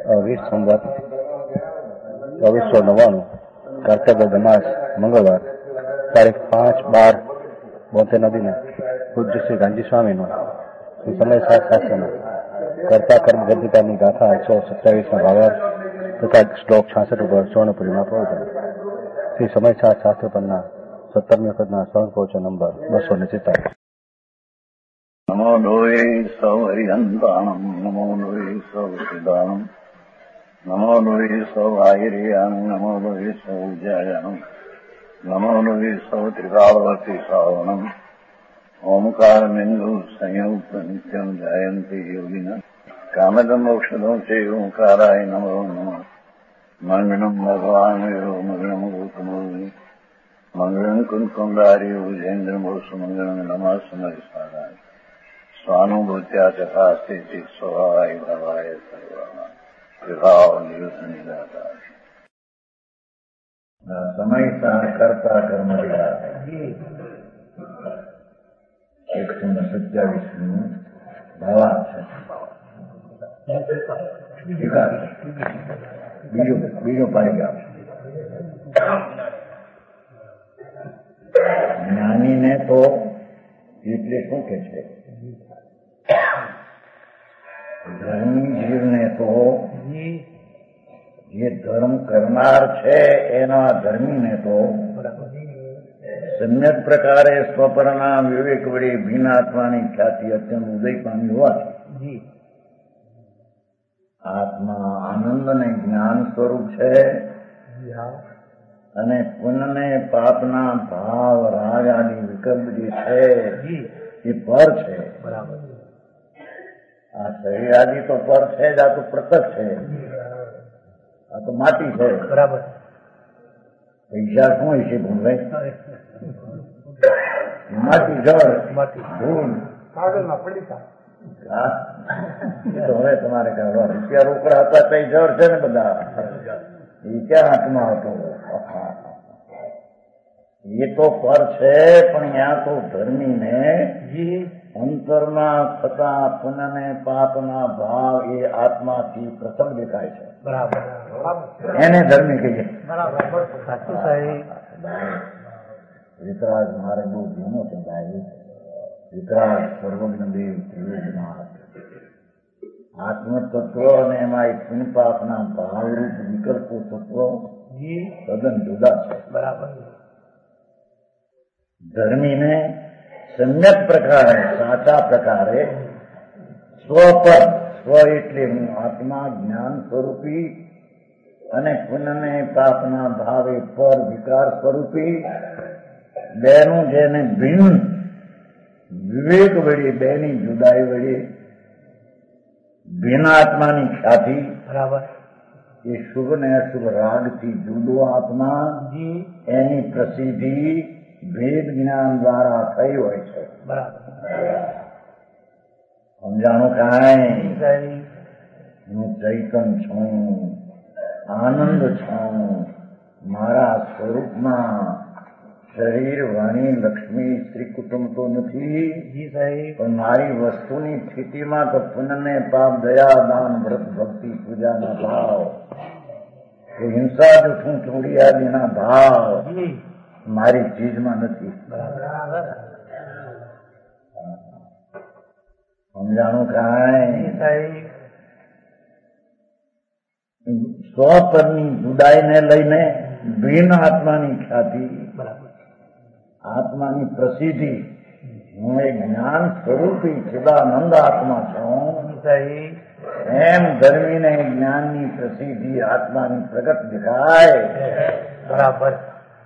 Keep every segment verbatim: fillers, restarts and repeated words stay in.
વીસ સંવત ચોવીસો નવ્વાણું કાર્તિક માસ મંગળવાર તારીખ પાંચ બાર બોતેર નદીના પૂજ્ય શ્રી ગાંધી સ્વામીનો શ્રી સમય શાસ્ત્રના કર્તા કર્મ ગતિકાની ગાથા એકસો સત્યાવીસના ભાવાર્થ તથા શ્લોક છાસઠ ઉપર સ્વર્ણપુરીમાં પ્રવચન શ્રી સમય શાસ્ત્ર પરના સત્તરમી વખતના સ્વર્ણ પ્રવચન નંબર બસો ને ચેતાલીસ. નમો લોહે સૌ હરિહંતાણમ નમો લોહે સૌ સિદ્ધાણમ નમો લોહે સૌ આયર્યાણમ નમો લોહે સૌ ઉજ્જાયાણમ નમો લોહે સૌ ત્રિકાળવતી શ્રાવણમ ઓમકાર બિંદુ સંયુક્ત નિત્યમ જાયંતી યોગિના કામદમ ઔષધો છે ઓંકારાય નમો નમઃ મંગળમ ભગવાન મંગળમ ગૌતમો મંગળમ કુંકુંડારી ઉજેન્દ્રમોષ મંગળમ નમઃ સમય સ્વારાય સ્વાનુભૂત્યા ચકાસ્તે સ્વભાવાય ભવાય સર્વા વિભાવ નિયુદ્ધ નિરાકાર સમય કરતા કર્મ એકસો ને સત્યાવીસ નું ભાવાર્થ છે. બીજું બીજું પારિગ્રાફ જ્ઞાનીને તો એટલે શું કે છે, ધર્મી જીવને તો જે ધર્મ કરનાર છે એના ધર્મીને તો સમ્યક પ્રકારે સ્વપરના વિવેક વડે ભિન્ન આત્માની ખ્યાતિ અત્યંત ઉદય પામી હોવાથી આત્મા આનંદ અને જ્ઞાન સ્વરૂપ છે અને પુણ્યને પાપના ભાવ રાગ આદિ વિકલ્પ જે છે એ પર છે. બરાબર. આ શરીર આદિ તો પર છે જ, આ તો પ્રત્યક્ષ છે, આ તો માટી છે. બરાબર. પૈસા શું હોય છે ભૂલભાઈ? માટી, જળ, માટી, ધૂળ, કાગળના પડીકા. તો હવે તમારે કરવા રૂપિયા રોકડા હતા કઈ જળ છે ને બધા, એ ક્યાં હાથમાં હતો? એ તો પર છે, પણ ત્યાં તો ધર્મીને અંતરમાં થતા પુણ્યને પાપના ભાવ એ આત્માથી પ્રથમ દેખાય છે. બરાબર. એને ધર્મી કહીએ. બરાબર. સાચું સાહેબ. વિતરાગ મારે બહુ ધીમો છે ભાઈ. વિતરાગ સર્વજ્ઞ દેવ ત્રિવેદનાથ આત્મતત્વ અને એમાં એક પુણ્ય પાપના ભાવરૂપ વિકલ્પો તત્વ તદ્દન જુદા છે. બરાબર. ધર્મીને સમ્યક પ્રકારે સાચા પ્રકારે સ્વ પર, સ્વ એટલે હું આત્મા જ્ઞાન સ્વરૂપી અને પુણ્યને પાપના ભાવે પર વિકાર સ્વરૂપી બેનું જેને ભિન્ન વિવેક વડે બેની જુદાઈ વડે ભિન્ન આત્માની ખ્યાતિ. બરાબર. એ શુભ ને અશુભ રાગથી જુદો આત્મા એની પ્રસિદ્ધિ ભેદ જ્ઞાન દ્વારા થઈ હોય છે. બરાબર. સમજાણું કાંઈ? હું ચૈતન છું, આનંદ છું, મારા સ્વરૂપમાં શરીર વાણી લક્ષ્મી સ્ત્રી કુટુંબ તો નથી, પણ મારી વસ્તુની સ્થિતિમાં તો પુણ્યને પાપ દયા દાન વ્રત ભક્તિ પૂજાના ભાવ, હિંસા જૂઠું ચોરી આદિના ભાવ મારી ચીજમાં નથી. સમજાણું કાંઈ? સ્વપરની જુદાઈને લઈને ભિન્ન આત્માની ખ્યાતિ, આત્માની પ્રસિદ્ધિ, હું એક જ્ઞાન સ્વરૂપી ચિદાનંદ આત્મા છું, એમ ધર્મીને જ્ઞાનની પ્રસિદ્ધિ આત્માની પ્રગટ દેખાય. બરાબર.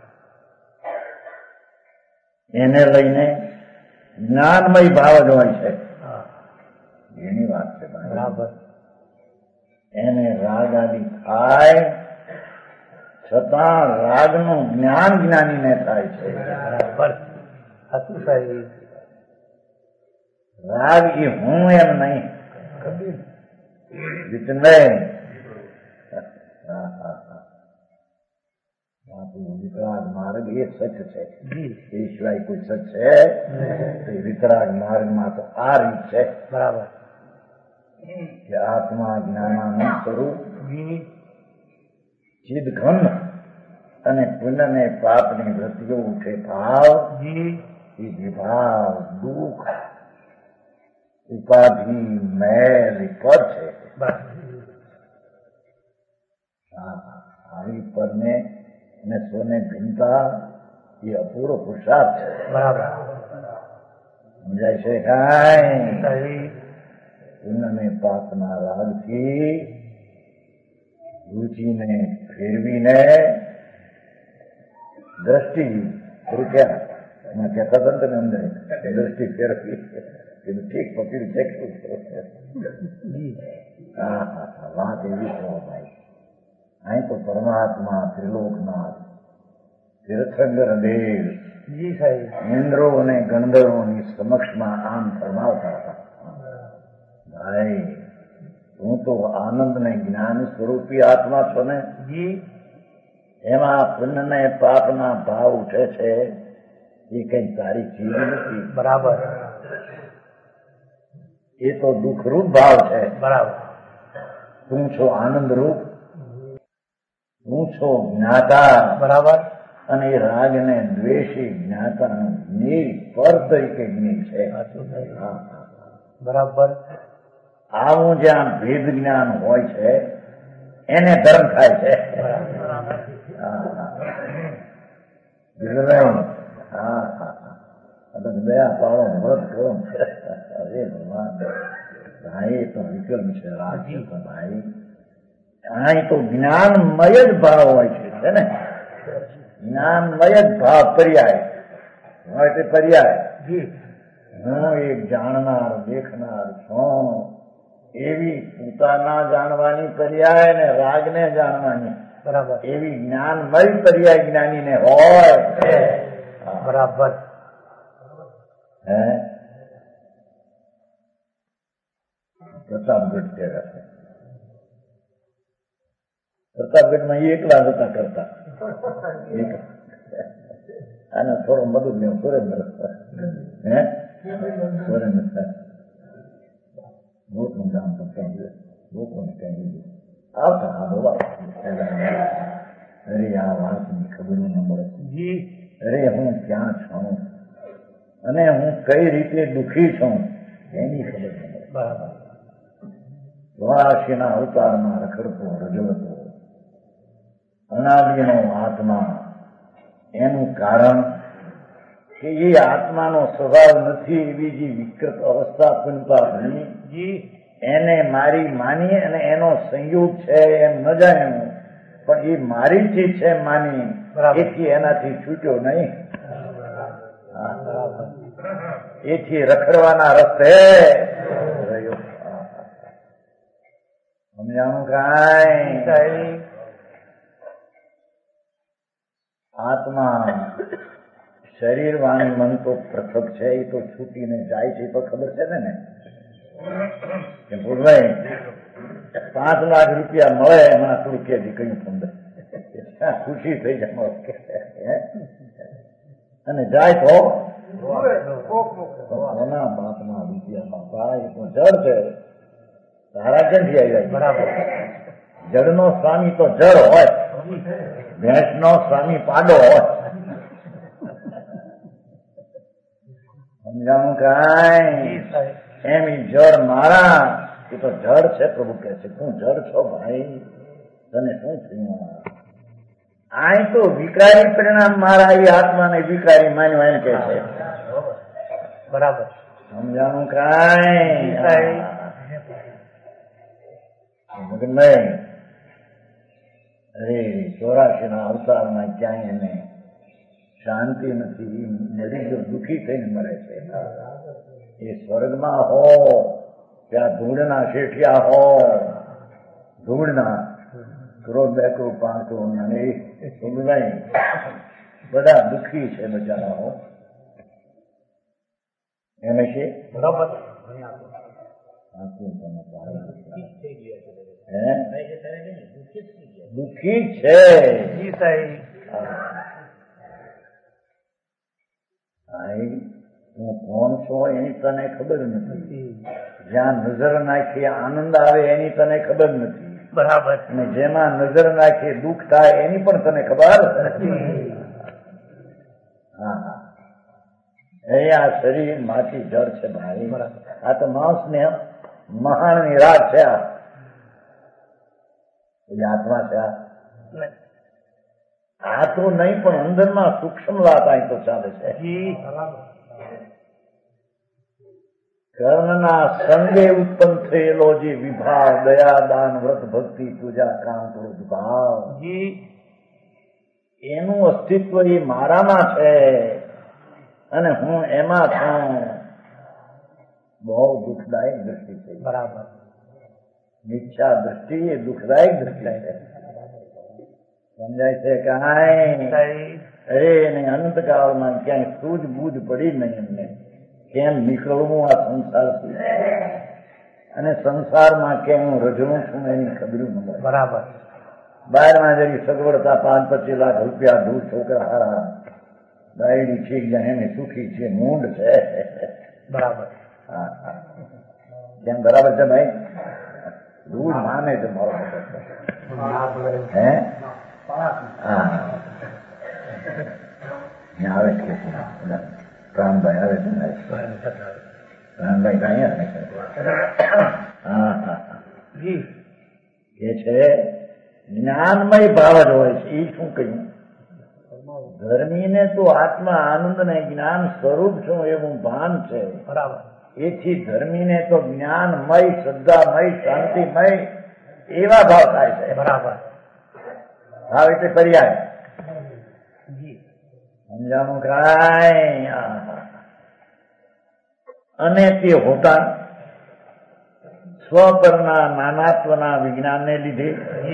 એને લઈને જ્ઞાનમય ભાવ જ હોય છે. એની વાત છે. બરાબર. એને રાગ આદિ થાય છતાં રાગનું જ્ઞાન જ્ઞાનીને થાય છે. બરાબર. સાચું સાહેબ. રાગ એ હું એમ નહીં. જીતનભાઈ, વિતરાગ માર્ગ એ સચ છે, એ સિવાય કોઈ સચ છે? વિતરાગ માર્ગમાં તો આ રીત છે. બરાબર. કે આત્મા જ્ઞાનાનું સ્વરૂપ ચિદઘન અને પુણ્ય ને પાપની વૃત્તિઓ ઉઠે ભાવ એ વિભાવ દુઃખ ઉપાધિ મેલ પર છે. આવી પરને અને સ્વને ભિન્નતા એ અપૂર્વ પુરુષાર્થ છે. બરાબર સમજાય છે કાંઈ? પુણ્ય ને પાપના રાગથી રુચિને ફેરવીને દ્રષ્ટિ રૂક્યા એમાં કહેતા હતા ને અંદર દ્રષ્ટિ ફેરવી એનું ઠીક પકડી દેખવું. હા હા હા વાત એવી છે ભાઈ. અહીં તો પરમાત્મા ત્રિલોકનાથ તીર્થંકર દેવ ઇન્દ્રો અને ગંધર્વોની સમક્ષમાં આમ ફરમાવતા હતા, ભાઈ હું તો આનંદ ને જ્ઞાન સ્વરૂપી આત્મા છો ને, એમાં પુણ્ય ને પાપના ભાવ ઉઠે છે એ કઈ તારી ચીજ નથી. બરાબર એ તો દુઃખરૂપ ભાવ છે. બરાબર તું છો આનંદ રૂપ, તું છો જ્ઞાતા. બરાબર અને એ રાગ ને દ્વેષી જ્ઞાતાનું નીર પર તરીકે જ્ઞાન છે. બરાબર આવું જ્યાં ભેદ જ્ઞાન હોય છે એને ધર્મ થાય છે. હા હા દયા પાડો વ્રત કરો. અરે ભગવાન ભાઈ તો વિકલ્પ છે રાગ છે તો ભાઈ અહીં તો જ્ઞાનમય જ ભાવ હોય છે ને. જ્ઞાનમય જ ભાવ પર્યાય હોય તે પર્યાય. હું એક જાણનાર દેખનાર છું એવી પોતાના જાણવાની પર્યાય ને રાગને જાણવાની બરાબર એવી જ્ઞાનમય પર્યાય જ્ઞાનીને હોય. બરાબર હે પ્રતાપગઢ ત્યાં છે. પ્રતાપગઢમાં એકલા હતા કરતા આને થોડો મદદ ને સુરેન્દ્ર હે સુરેન્દ્ર મોટું ગામ પણ કઈ લોકોને કઈ આવતા હા બોલા અરે આ વાતની ખબર ન મળે. અરે હું ક્યાં છું અને હું કઈ રીતે દુઃખી છું એની ખબર ન મળે. બરાબર દ્વારશીના અવતારમાં રખડતો રજવતો અનાદિનો આત્મા. એનું કારણ કે એ આત્માનો સ્વભાવ નથી એવી જે વિકૃત અવસ્થા પુનપાની એને મારી માની અને એનો સંયોગ છે એમ ન જાય પણ એ મારી ચીજ છે માની એથી એનાથી છૂટ્યો નહીં. એથી રખડવાના રસ્તે રહ્યો. સમજાણું કાંઈ? આત્મા શરીર વાણી મન તો પૃથક છે એ તો છૂટીને જાય છે તો ખબર છે ને કે ભાઈ પાંચ લાખ રૂપિયા મળે એમાં થોડું કે કયું પંદર ખુશી થઈ જાય અને જાય તો કોના બાપના રૂપિયામાં ભાઈ તો જળ છે તારા ક્યાંથી આવી જાય. બરાબર જળનો સ્વામી તો જળ હોય, ભેંસનો સ્વામી પાડો હોય. સમજાણું કાંઈ? એમ ઈ જળ મારા એ તો જળ છે. પ્રભુ કહે છે તું જળ છો ભાઈ, તને શું થયું? આ તો વિકારી પરિણામ મારા એ આત્માને વિકારી માન્યો એમ કે છે. બરાબર સમજાણું કાંઈ? અરે ચોરાશી ના અવતારમાં ક્યાંય એને શાંતિ નથી. મરીજો દુઃખી થઈને મરે છે. એ સ્વર્ગમાં હો ત્યાં ધૂળના શેઠિયા હો, ધૂળના કરોડ બે કરોડ પાંચ કરોડ અને સમજાય બધા દુઃખી છે બચારા હો. એને છે બરાબર દુઃખી છે. હું કોણ છું એની તને ખબર નથી. જ્યાં નજર નાખી આનંદ આવે એની તને ખબર નથી, બરાબર. અને જેમાં નજર નાખી દુઃખ થાય એની પણ તને ખબર નથી. હા હા, એ આ શરીર માંથી જળ છે ભાઈ. આ તો માણસ ને મહાણની રાત છે. આ આત્મા છે. આ તો નહીં, પણ અંદરમાં સૂક્ષ્મ વાત અહીં તો ચાલે છે. કર્ણના સંગે ઉત્પન્ન થયેલો જે વિભાવ, દયા, દાન, વ્રત, ભક્તિ, પૂજા, કામ, ક્રોધ, ભાવ, એનું અસ્તિત્વ એ મારામાં છે અને હું એમાં છું. બહુ દુઃખદાયક દ્રષ્ટિ છે. બરાબર. મિથ્યા દ્રષ્ટિ એ દુઃખદાયક દ્રષ્ટિ છે. સમજાય છે કે અરે એને અંતકાળમાં ક્યાંય સૂઝબૂઝ પડી નહીં એમને કેમ નીકળવું આ સંસારથી, અને સંસારમાં કેમ હું રજવું છું એની ખબર ન મળે. બરાબર. બહારમાં જરી સગવડતા પાંચ પચીસ લાખ રૂપિયા દૂર છોકરા હારા, બાયડી ઠીક જાય એને સુખી છે, મૂંડ છે. બરાબર. હા હા, કેમ બરાબર છે ભાઈ? દૂર માને છે મારો હે? હા, આવે છે પ્રાણભાઈ આવે છે. પ્રાણભાઈ કઈ આવે છે? હા હા, એ છે જ્ઞાનમય ભાવ જ હોય છે. એ શું કહ્યું? ધર્મીને તો આત્મા આનંદ ને જ્ઞાન સ્વરૂપ છું એવું ભાન છે. બરાબર. એથી ધર્મીને તો જ્ઞાનમય, શ્રદ્ધામય, શાંતિમય એવા ભાવ થાય છે. બરાબર. ભાવ એટલે પર્યાય. સમજાણું કાંઈ? અને તે હોતા સ્વપરના નાનાત્વના વિજ્ઞાનને લીધે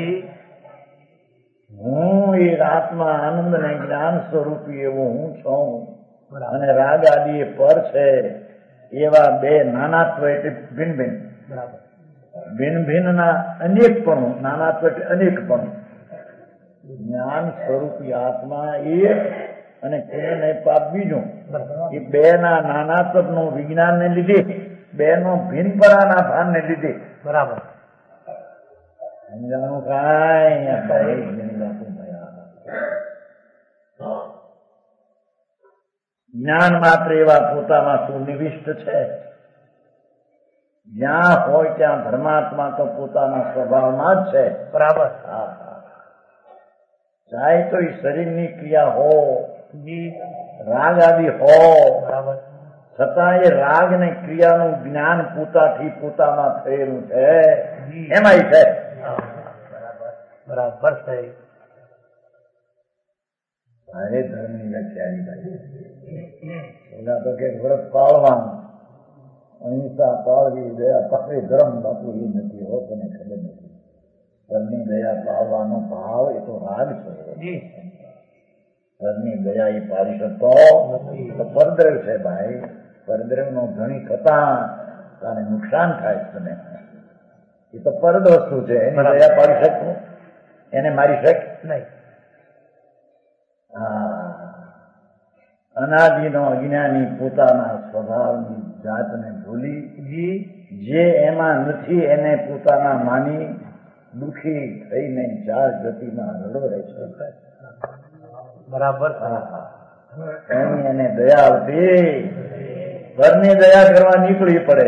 હું એ આત્મા આનંદ ને જ્ઞાન સ્વરૂપી એવું હું છું, અને રાગ આદિ એ પર છે એવા બે નાનાત્વ એટલે ભિન્ન ભિન્ન. બરાબર. ભિન્ન ભિન્ન ના અનેકપણું, નાનાત્વ એટલે અનેકપણું. જ્ઞાન સ્વરૂપી આત્મા એક અને તેને પાપ બીજું. એ બે ના નાનાત્વ નું વિજ્ઞાન ને લીધે, બે નો ભિન્નપણાના ભાન ને લીધે. બરાબર. સમજાણું કાંઈ? જ્ઞાન માત્ર એવા પોતામાં સુનિવિષ્ટ છે. જ્યાં હોય ત્યાં ધર્માત્મા તો પોતાના સ્વભાવમાં જ છે. બરાબર. હા હા, ચાહે તો એ શરીરની ક્રિયા હો, રાગ આદિ હો, બરાબર, છતાં એ રાગ ને ક્રિયાનું જ્ઞાન પોતાથી પોતામાં થયેલું છે. એમાંય છે. બરાબર છે. અરે ધર્મની વ્યાખ્યા ભાઈ, એના તો કે વ્રત પાળવાનું, અહિંસા પાળવી, દયા પાળવી, ધર્મ બાપુ એ નથી હો, તને ખબર નથી. ઘરની દયા પાળવાનો ભાવ એ તો રાગ છે. ઘરની દયા એ પાડી શકતો તો પરદ્રવ છે ભાઈ. પરદ્રવ નો ધણી થતા તારે નુકસાન થાય તને. એ તો પરદ વસ્તુ છે, એની દયા પાડી શકતું, એને મારી શક નહીં. હા, અનાદિનો અજ્ઞાની પોતાના સ્વભાવની જાતને ભૂલી જે એમાં નથી એને પોતાના માની દુઃખી થઈને ચાર ગતિમાં રડો રહે છે. બરાબર. એની એને દયા આવતી, ઘરની દયા કરવા નીકળવી પડે.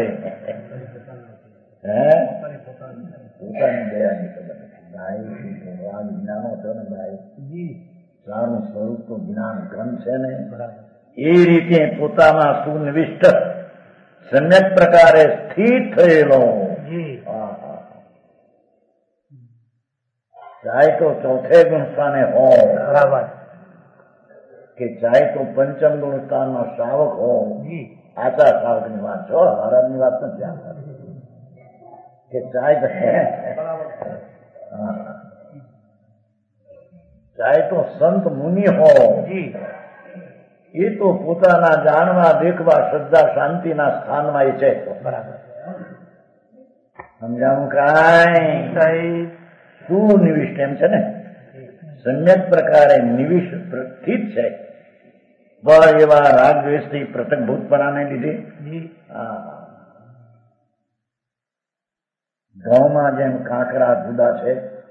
હે, પોતાની દયા નીકળે. ભાઈ જ્ઞાનો છો ને ભાઈ, સારું સ્વરૂપ તો જ્ઞાન ગ્રંથ છે ને, એ રીતે પોતામાં સુનિવિષ્ટ સમ્યક પ્રકારે સ્થિત થયેલો. ચાહે તો ચોથે ગુણ સ્થાને હો, બરાબર, કે ચાહે તો પંચમ ગુણ સ્થાનનો શ્રાવક હો. આચા શ્રાવક ની વાત છો, હારામ ની વાત નથી. કે ચાહે ચાહે તો સંત મુનિ હો, એ તો પોતાના જાણવા, દેખવા, શ્રદ્ધા, શાંતિના સ્થાનમાં એ છે. બરાબર. સમજાવું કાંઈ? સુનિવિષ્ટ એમ છે ને, સમ્યક પ્રકારે નિવિષ્ટ સ્થિત છે. બળ એવા રાગ દ્વેષથી પૃથકભૂતપણાને લીધે ઘઉંમાં જેમ કાંકરા જુદા છે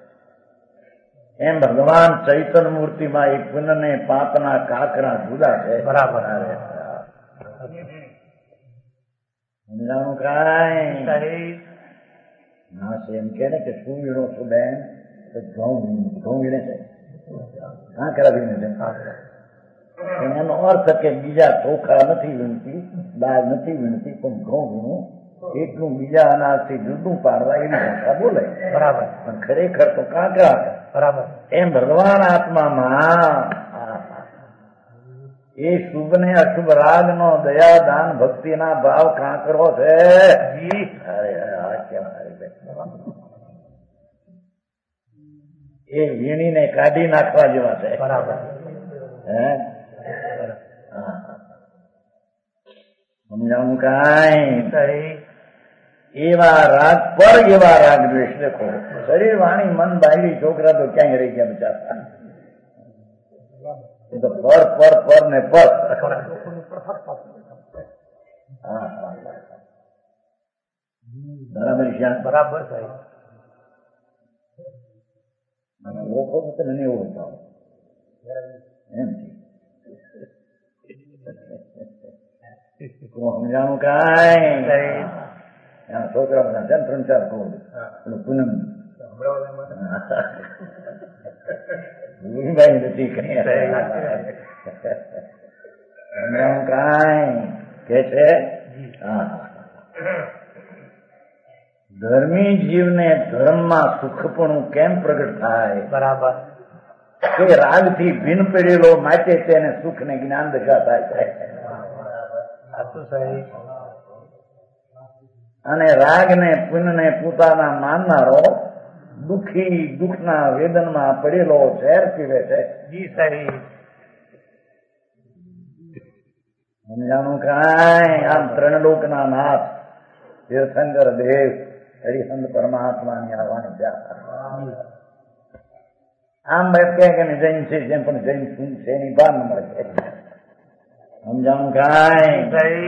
એમ ભગવાન ચૈતન્ય મૂર્તિમાં એ પુણ્ય ને પાપના કાંકરા જુદા છે. બરાબર. સમજાણું કાંઈ સહી. ના છે એમ કે ને કે શું વીણો છું બેન? ઘઉં ઘઉં વીણે છે, કાંકરા વીણે છે. એનો અર્થ કે બીજા ચોખા નથી વીણતી, દાળ નથી વીણતી, પણ ઘઉં વીણું એટલું બીજા અનાજથી જુદું પાડવા એવી ભાષા બોલે. બરાબર. પણ ખરેખર તો કાંકરા. બરાબર. એમ ભગવાન આત્મામાં એ શુભ ને અશુભ રાગ નો દયા દાન ભક્તિ ના ભાવ કાંકરો છે. અરે આ કેમ એ વીણીને કાઢી નાખવા જેવા છે. બરાબર. હે સમજાવું કાંઈ? સહી. એવા રાગ પર એવા રાગ દ્વેષ દેખો. શરીર વાણી મન બાયડી છોકરા તો ક્યાંય રહી ગયા બચારા. એ તો પર પર પર ને પર. હા બરાબર છે. બરાબર. સહી. લોકો તને નહીં ઓળખતા એમ સમજાણું કાંઈ? છોકરા બધા છે ત્રણ ચાર કરોડ પૂનમ નથી કઈ સમજાણું કાંઈ કે છે. હા ધર્મી જીવને ધર્મમાં સુખપણું કેમ પ્રગટ થાય? બરાબર. કે રાગથી ભિન્ન પડેલો માટે તેને સુખ ને જ્ઞાન દશા થાય છે. અને રાગ ને પુણ્ય ને પોતાના માનનારો દુઃખી દુઃખના વેદનમાં પડેલો ઝેર પીવે છે. જી સહી. સમજાણું કાંઈ? આમ ત્રણ લોકના નાથ તીર્થંકર દેવ હરિહંદ પરમાત્માની આવવાની ત્યાં આમ કે જૈન છે જેમ પણ જૈન શું છે એની બાર ન મળે છે. સમજાણું કાંઈ?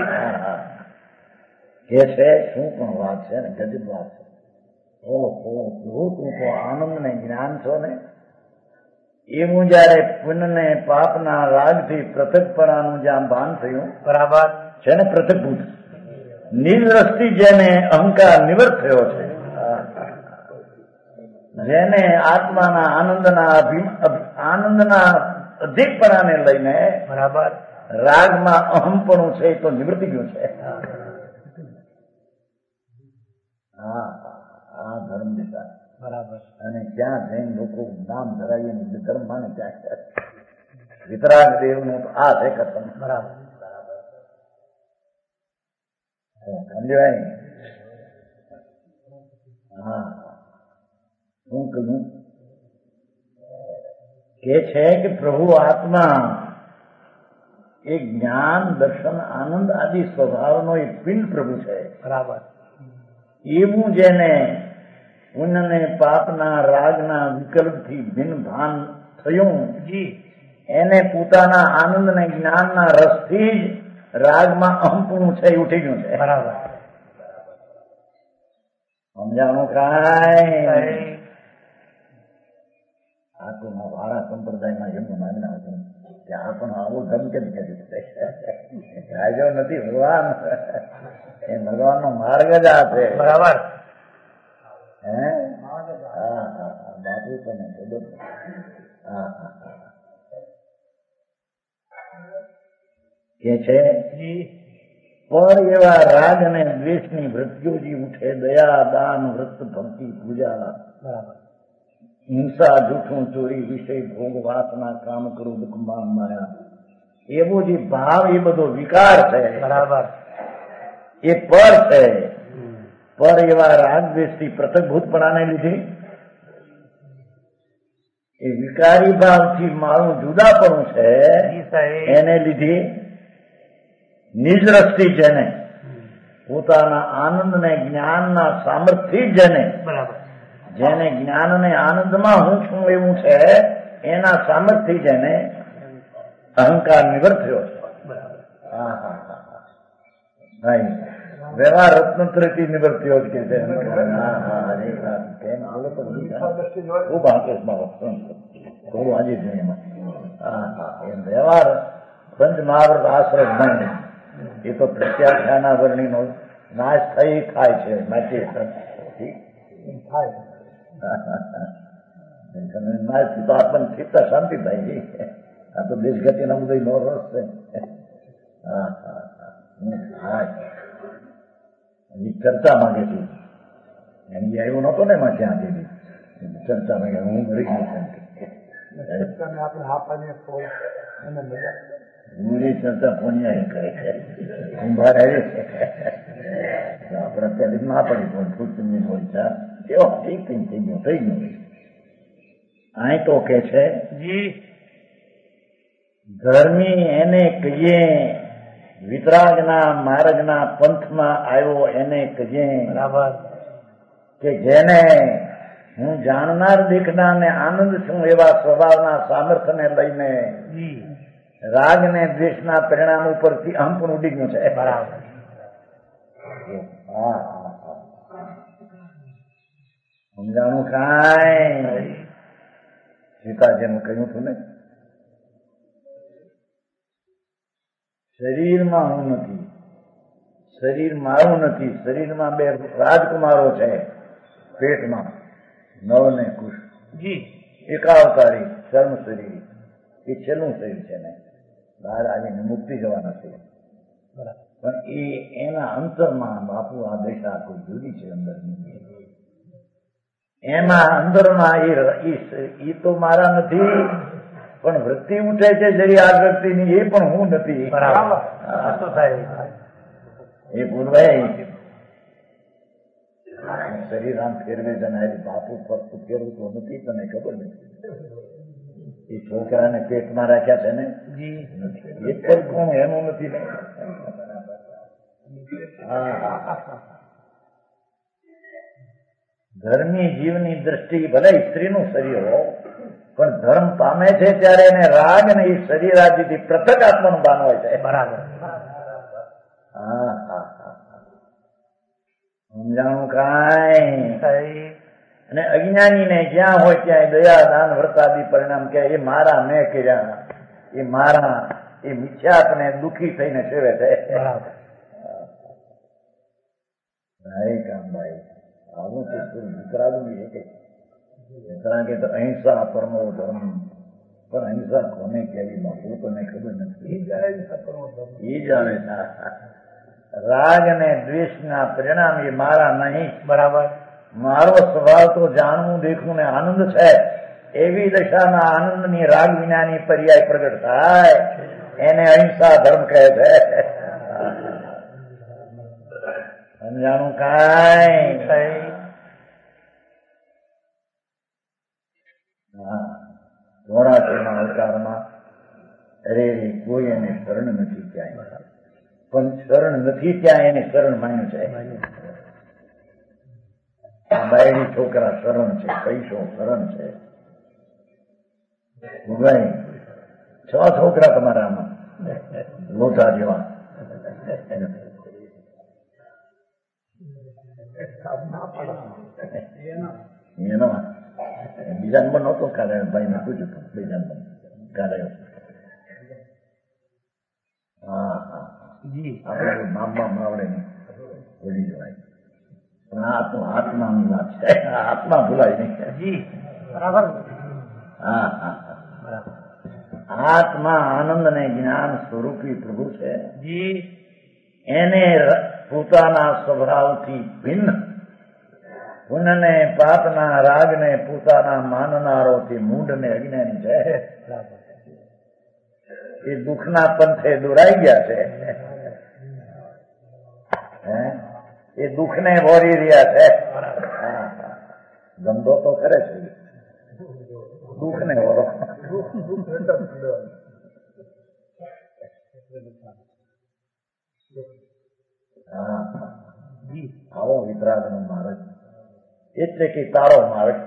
કે છે શું પણ વાત છે ને ગજબ વાત છે. ઓહો તું તો આનંદ ને જ્ઞાન છો ને એવું જયારે પુણ્ય ને પાપના રાગથી પૃથકપણાનું જ્યાં ભાન થયું. બરાબર છે ને પૃથકભૂત નિજ દ્રષ્ટિ જેને અહંકાર નિવૃત્ત થયો છે, જેને આત્માના આનંદના આનંદના અધિકપણાને લઈને બરાબર રાગમાં અહમપણું છે એ તો નિવૃત્તિ ગયું છે. હા આ ધર્મ દિશા. બરાબર. અને ક્યાં જઈને લોકો નામ ધરાવીને ધર્મ માને ક્યાં વિતરાગ દેવ નું તો આ છે કથન. બરાબર. સમજાય? હા શું કહ્યું કે છે કે પ્રભુ આત્મા એ જ્ઞાન દર્શન આનંદ આદિ સ્વભાવનો એક પિંડ પ્રભુ છે. બરાબર. એવું જેને પુણ્ય ને પાપના રાગના વિકલ્પથી ભિન્ન ભાન થયું જી એને પોતાના આનંદ ને જ્ઞાનના રસથી જ રાગમાં અહમપણું છે એ ઉઠી ગયું છે. બરાબર. સમજાણું કાંઈ? આ તો વાળા સંપ્રદાયમાં એમનું માનના હતું કે આ પણ આવો ધર્મ કેમ કરી રાજો નથી ભગવાન, એ ભગવાનનો માર્ગ જ આ છે. બરાબર. હે હા હા બાપુ તને ખબર. હા હા કે છે પર એવા રાગ અને દ્વેષની વૃત્તિઓજી ઉઠે દયા દાન વ્રત ભક્તિ પૂજા હિંસા જૂઠું ચોરી વિષય ભોગ વાસના કામ ક્રોધ કુંભાન માયા એવો જે ભાવ એ બધો વિકાર છે. બરાબર. એ પર છે. પર એવા રાગ દ્વેષથી પૃથકભૂતપણાને લીધે એ વિકારી ભાવથી મારું જુદાપણું છે એને લીધે નિજ રસથી જેને પોતાના આનંદ ને જ્ઞાનના સામર્થ્ય જેને જેને જ્ઞાન ને આનંદમાં હું છું એવું છે એના સામર્થ્ય જેને અહંકાર નિવૃત્ત થયો છે. હા હા હા વ્યવહાર રત્નત્રયથી નિવૃત્તિઓ જ કે છે. હા હા અરે કેમ બોલો તો ખૂબ આકર્ષમાં વસ્તુ થોડું આજે જોઈએ એમાં. હા હા એમ વ્યવહાર પંચ મહાવ્રત આશ્રય નહીં, એ તો પ્રત્યાખ્યાના વર્ણીનો નાશ થઈ થાય છે. માટે નાશ તો આપણને ચિત્તા શાંતિ થાય છે. આ તો દેશગતિના બધો નો રસ છે. હા હા હા ચર્ચા માંગે છે. એની આવ્યું નહોતો ને એમાં ક્યાં દીધી ચર્ચા માંગે હું મરી ગયો. ચર્ચા પુણ્યા કરે છે. ઉંભાર આવી આપણે અત્યારે ના પડી પણ પૂછની હોય છે કેવો ઠીક થઈ થઈ ગયો થઈ ગયું. અહીં તો કે છે ધર્મી એને કહીએ, વિતરાગના માર્ગના પંથમાં આવ્યો એને કહીએ કે જેને હું જાણનાર દેખનાર ને આનંદ છું એવા સ્વભાવના સામર્થ્યને લઈને રાગ ને દ્વેષના પરિણામ ઉપરથી આમ પણ ઉડી ગયું છે. બરાબર. હા સમજાણું કાંઈ સીતાજીનું કહ્યું હતું ને, શરીરમાં હું નથી, શરીર મારું નથી, શરીરમાં બે રાજકુમારો છે પેટમાં, નવ ને કુશ, એકાવતારી શર્મ શરીર, એ છેલ્લું શરીર છે ને બહાર આવીને મુક્તિ જવાના છે. પણ એ એના અંતરમાં બાપુ આ દશા કોઈ જુદી છે અંદરની. એમાં અંદરમાં એ તો મારા નથી, પણ વૃત્તિ ઉઠે છે જરી આ વૃત્તિની, એ પણ હું નથી. એ પૂરવાય શરીર આમ ફેરવે જણાય બાપુ ફરતું ફેરવું તો નથી, તને ખબર નથી. એ છોકરાને પેટમાં રાખ્યા છે ને એ પણ કોણ એનું નથી ને. ધર્મી જીવની દ્રષ્ટિ ભલે સ્ત્રીનું શરીર હો, પણ ધર્મ પામે છે ત્યારે એને રાગ ને એ શરીર આદિથી પૃથક આત્માનું ભાન હોય છે. બરાબર. હા હા હા સમજાણું કાંઈ. અને અજ્ઞાની ને જ્યાં હોય ત્યાં દયા દાન વ્રતાદી પરિણામ કે એ મારા મેં કર્યા, એ મારા, એ મિથ્યાત્વને દુઃખી થઈને સેવે છે. ભાઈ કામભાઈ આવું છે વિતરાગું છે કે વિતરાગે તો અહિંસા પરમો ધર્મ, પણ અહિંસા કોને કહેવી બાપુ તને ખબર નથી. એ જાણે રાગ અને દ્વેષના પરિણામ એ મારા નહીં. બરાબર. મારો સ્વભાવ તો જાણવું દેખવું ને આનંદ છે. એવી દશામાં આનંદની રાગ વિનાની પર્યાય પ્રગટ થાય એને અહિંસા ધર્મ કહે છે. સમજાણું કાંઈ. હા ધોળાટીના અવતારમાં અરે કોઈ એને શરણ નથી ક્યાંય, પણ શરણ નથી ત્યાં એને શરણ માન્યું છે. બાયડી છોકરા શરણ છે, પૈસો શરણ છે. ભાઈ છ છોકરા તમારામાં લોટા જેવા એનો બીજા નંબર નહોતો કાઢ્યો ભાઈ ને પૂછ્યું હતું બીજા નંબર કાઢ્યો. હા હા આપણે મામા માવડે ભૂલી જવાય, પણ આ તો આત્માની વાત છે. આત્મા ભૂલાય નહીં. બરાબર. હા હા આત્મા આનંદ ને જ્ઞાન સ્વરૂપી પ્રભુ છે. એને પોતાના સ્વભાવથી ભિન્ન પુણ્યને પાપના રાગને પોતાના માનનારોથી મૂઢ ને અજ્ઞાની છે. એ દુઃખના પંથે દોરાઈ ગયા છે. એ દુઃખને વોરી રહ્યા છે. ધંધો તો કરે છે દુઃખને વોરો. હા આવો વિતરાગ નો માર્ગ એટલે કે તારો માર્ગ,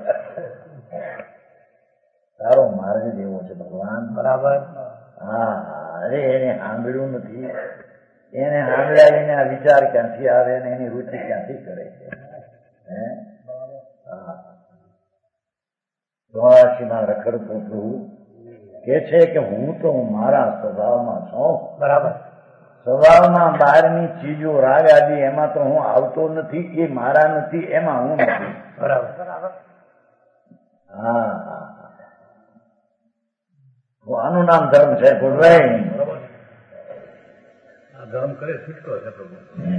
તારો માર્ગ જેવો છે ભગવાન. બરાબર. હા અરે એને સાંભળ્યું નથી એને સાંભળાવીને આ વિચાર ક્યાંથી આવે ને એની રુચિ ક્યાંથી કરે છે? હે દ્વાસીમાં રખડતો પ્રભુ કે છે કે હું તો મારા સ્વભાવમાં છું. બરાબર. સ્વભાવમાં બહારની ચીજો રાગ આદિ એમાં તો હું આવતો નથી, એ મારા નથી, એમાં હું નથી. બરાબર બરાબર. હા હા આનું નામ ધર્મ છે. બોલવાય ધર્મ કરે છૂટકો છે પ્રભુ.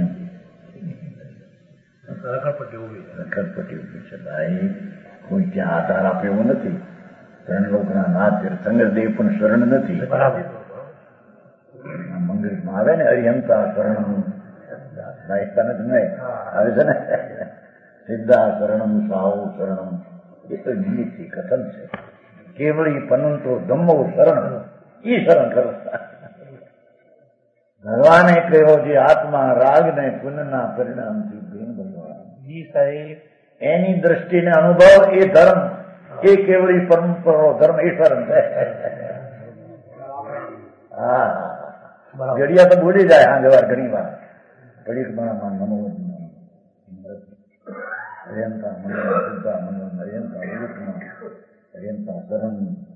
રખડપટ્ટી ઉભી છે. રખડપટ્ટી ઉભી છે ભાઈ. કોઈ ત્યાં આધાર આપે એવું નથી. ત્રણ લોકના નાથ તીર્થંકર દેવ પણ શરણ નથી. બરાબર. મંગળમાં આવે ને હરિહંતા શરણમ નાયકતા નથી નહીં આવે છે ને સિદ્ધા શરણમ સાહુ શરણમ. એ તો નિમિત્તિ કથન છે. કેવળી પનંતો ધમ્મો શરણ ઈ શરણ કરો. ભગવાને કહ્યો જે આત્મા રાગ ને પુનઃના પરિણામથી ભીન બનવા જી સાહેબ એની દ્રષ્ટિને અનુભવ એ ધર્મ, એ કેવળી પરંપરો ધર્મ એ શરણ છે. હા ઘડિયા તો બોલી જાય હા જવાર ઘણી વાર ઘડીક માં મનોજ હરિયંતા મનોજ સિદ્ધા મનોજ હરિયંતા વિરુદ્ધમાં હરિયંતા શરણ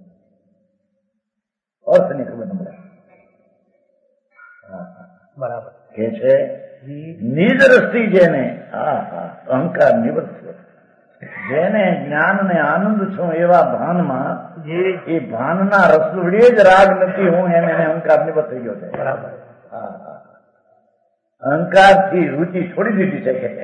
અર્થની ખબર ન મળે. બરાબર કે છે નિજ રસ્તી જેને હા હા અહંકાર નિવૃત્ત જેને જ્ઞાન ને આનંદ છું એવા ભાનમાં એ ભાનના રસ વડે જ રાગ નથી હું એમ એને અહંકાર નિવૃત્ત થઈ ગયો છે. બરાબર. હા હા અહંકાર થી રુચિ છોડી દીધી છે કે